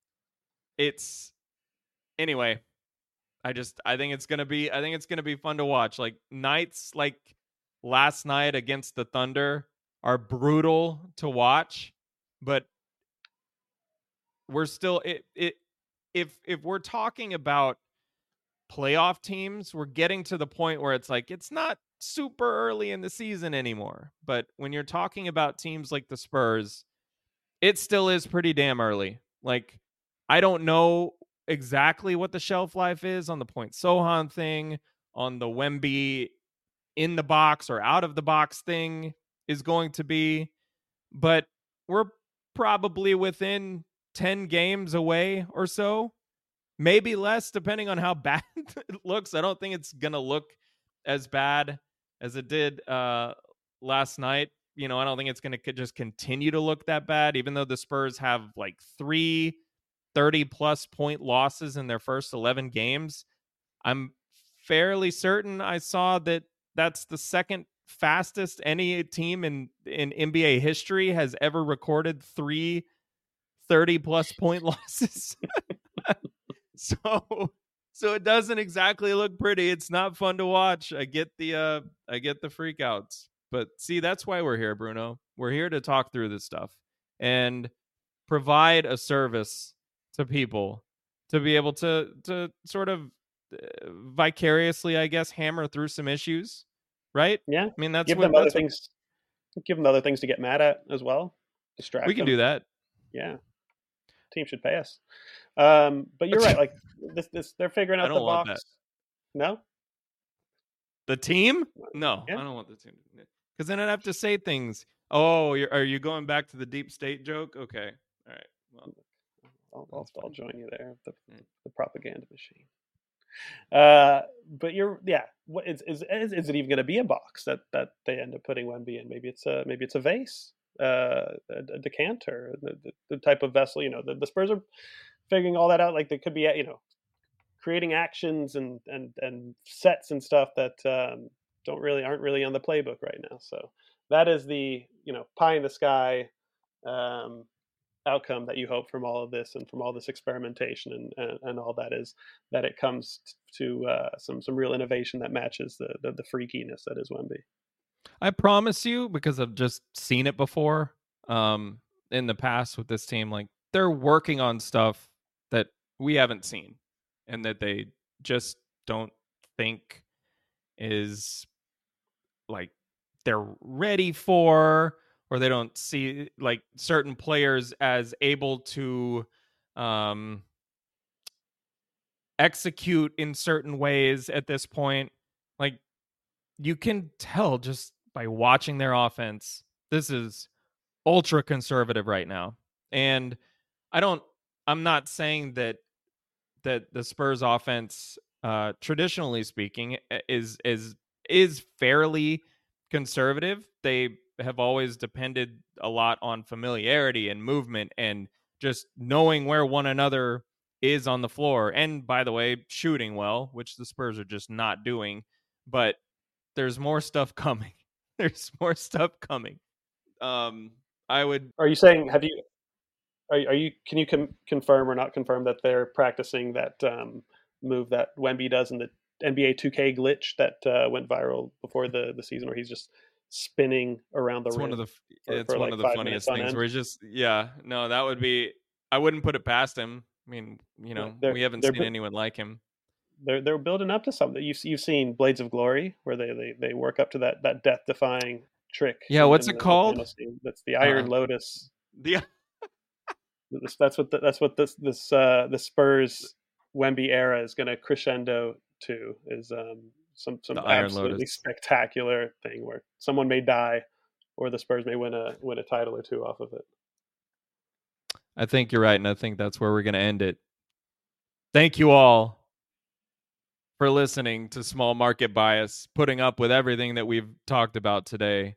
Anyway, I think it's going to be fun to watch. Like, nights like last night against the Thunder are brutal to watch, but we're still if we're talking about playoff teams, we're getting to the point where it's like, it's not super early in the season anymore. But when you're talking about teams like the Spurs, it still is pretty damn early. Like, I don't know exactly what the shelf life is on the Point Sohan thing, on the Wemby in the box or out of the box thing is going to be, but we're probably within 10 games away or so, maybe less, depending on how bad it looks. I don't think it's going to look as bad as it did last night. You know, I don't think it's going to just continue to look that bad, even though the Spurs have like 3 30-plus point losses in their first 11 games. I'm fairly certain I saw that that's the second fastest any team in NBA history has ever recorded 3 30-plus point losses. So it doesn't exactly look pretty. It's not fun to watch. I get the freakouts. But see, that's why we're here, Bruno. We're here to talk through this stuff and provide a service to people to be able to sort of vicariously, I guess, hammer through some issues, right? Yeah. I mean, give them other things to get mad at as well. Distract them. We can do that. Yeah. Team should pay us. But you're right. Like this they're figuring out the box. That. No? The team? No, yeah. I don't want the team. Because then I'd have to say things. Oh, are you going back to the deep state joke? Okay. All right. Well, I'll join you there. The propaganda machine. But what is it even going to be a box that they end up putting Wemby in? Maybe it's a vase, a decanter, the type of vessel. You know, the Spurs are figuring all that out. Like, they could be, creating actions and sets and stuff that aren't really on the playbook right now. So that is the pie in the sky outcome that you hope from all of this and from all this experimentation and all that is that it comes to some real innovation that matches the freakiness that is Wemby. I promise you, because I've just seen it before in the past with this team, like, they're working on stuff that we haven't seen and that they just don't think is like they're ready for, or they don't see like certain players as able to execute in certain ways at this point. Like, you can tell just by watching their offense, this is ultra conservative right now. And I'm not saying that the Spurs offense, traditionally speaking, is fairly conservative. They have always depended a lot on familiarity and movement and just knowing where one another is on the floor. And by the way, shooting well, which the Spurs are just not doing. But there's more stuff coming. There's more stuff coming. I would. Are you saying? Are you? Can you confirm or not confirm that they're practicing that move that Wemby does in the NBA 2K glitch that went viral before the season, where he's just spinning around the rim? It's one of the funniest things. Where he's just that would be. I wouldn't put it past him. I mean, we haven't seen anyone like him. They're building up to something. You've seen Blades of Glory, where they work up to that death defying trick. Yeah, what's it called? That's the Iron Lotus. That's what the Spurs Wemby era is going to crescendo to, is some absolutely spectacular thing where someone may die, or the Spurs may win a title or two off of it. I think you're right, and I think that's where we're going to end it. Thank you all for listening to Small Market Bias, putting up with everything that we've talked about today.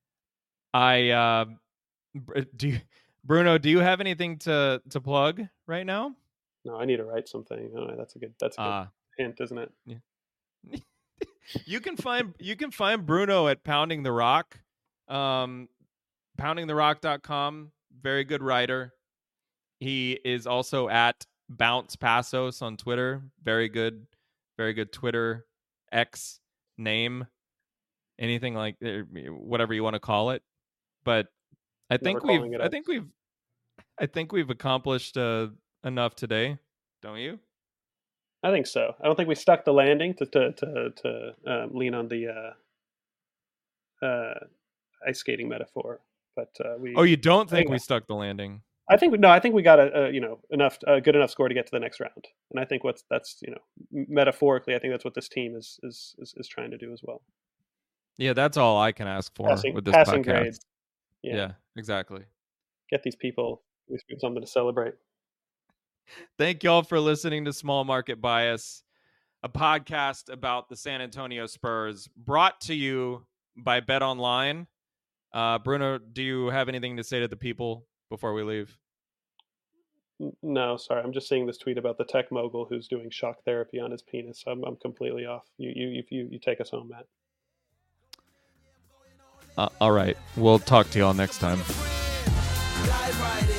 Bruno, do you have anything to plug right now? No, I need to write something. Oh, that's a good hint, isn't it? Yeah. You can find Bruno at Pounding the Rock, poundingtherock.com. Very good writer. He is also at Bounce Passos on Twitter. Very good Twitter X name. Anything like whatever you want to call it. But I think we've accomplished enough today, don't you? I think so. I don't think we stuck the landing to lean on the ice skating metaphor, but we. Oh, you don't think we stuck the landing? I think we got a good enough score to get to the next round, and I think that's metaphorically, I think that's what this team is trying to do as well. Yeah, that's all I can ask for with this passing podcast. Grades. Yeah, exactly. Get these people something to celebrate. Thank you all for listening to Small Market Bias, a podcast about the San Antonio Spurs, brought to you by BetOnline. Bruno, do you have anything to say to the people before we leave? No, sorry. I'm just seeing this tweet about the tech mogul who's doing shock therapy on his penis. I'm completely off. You take us home, Matt. All right. We'll talk to you all next time.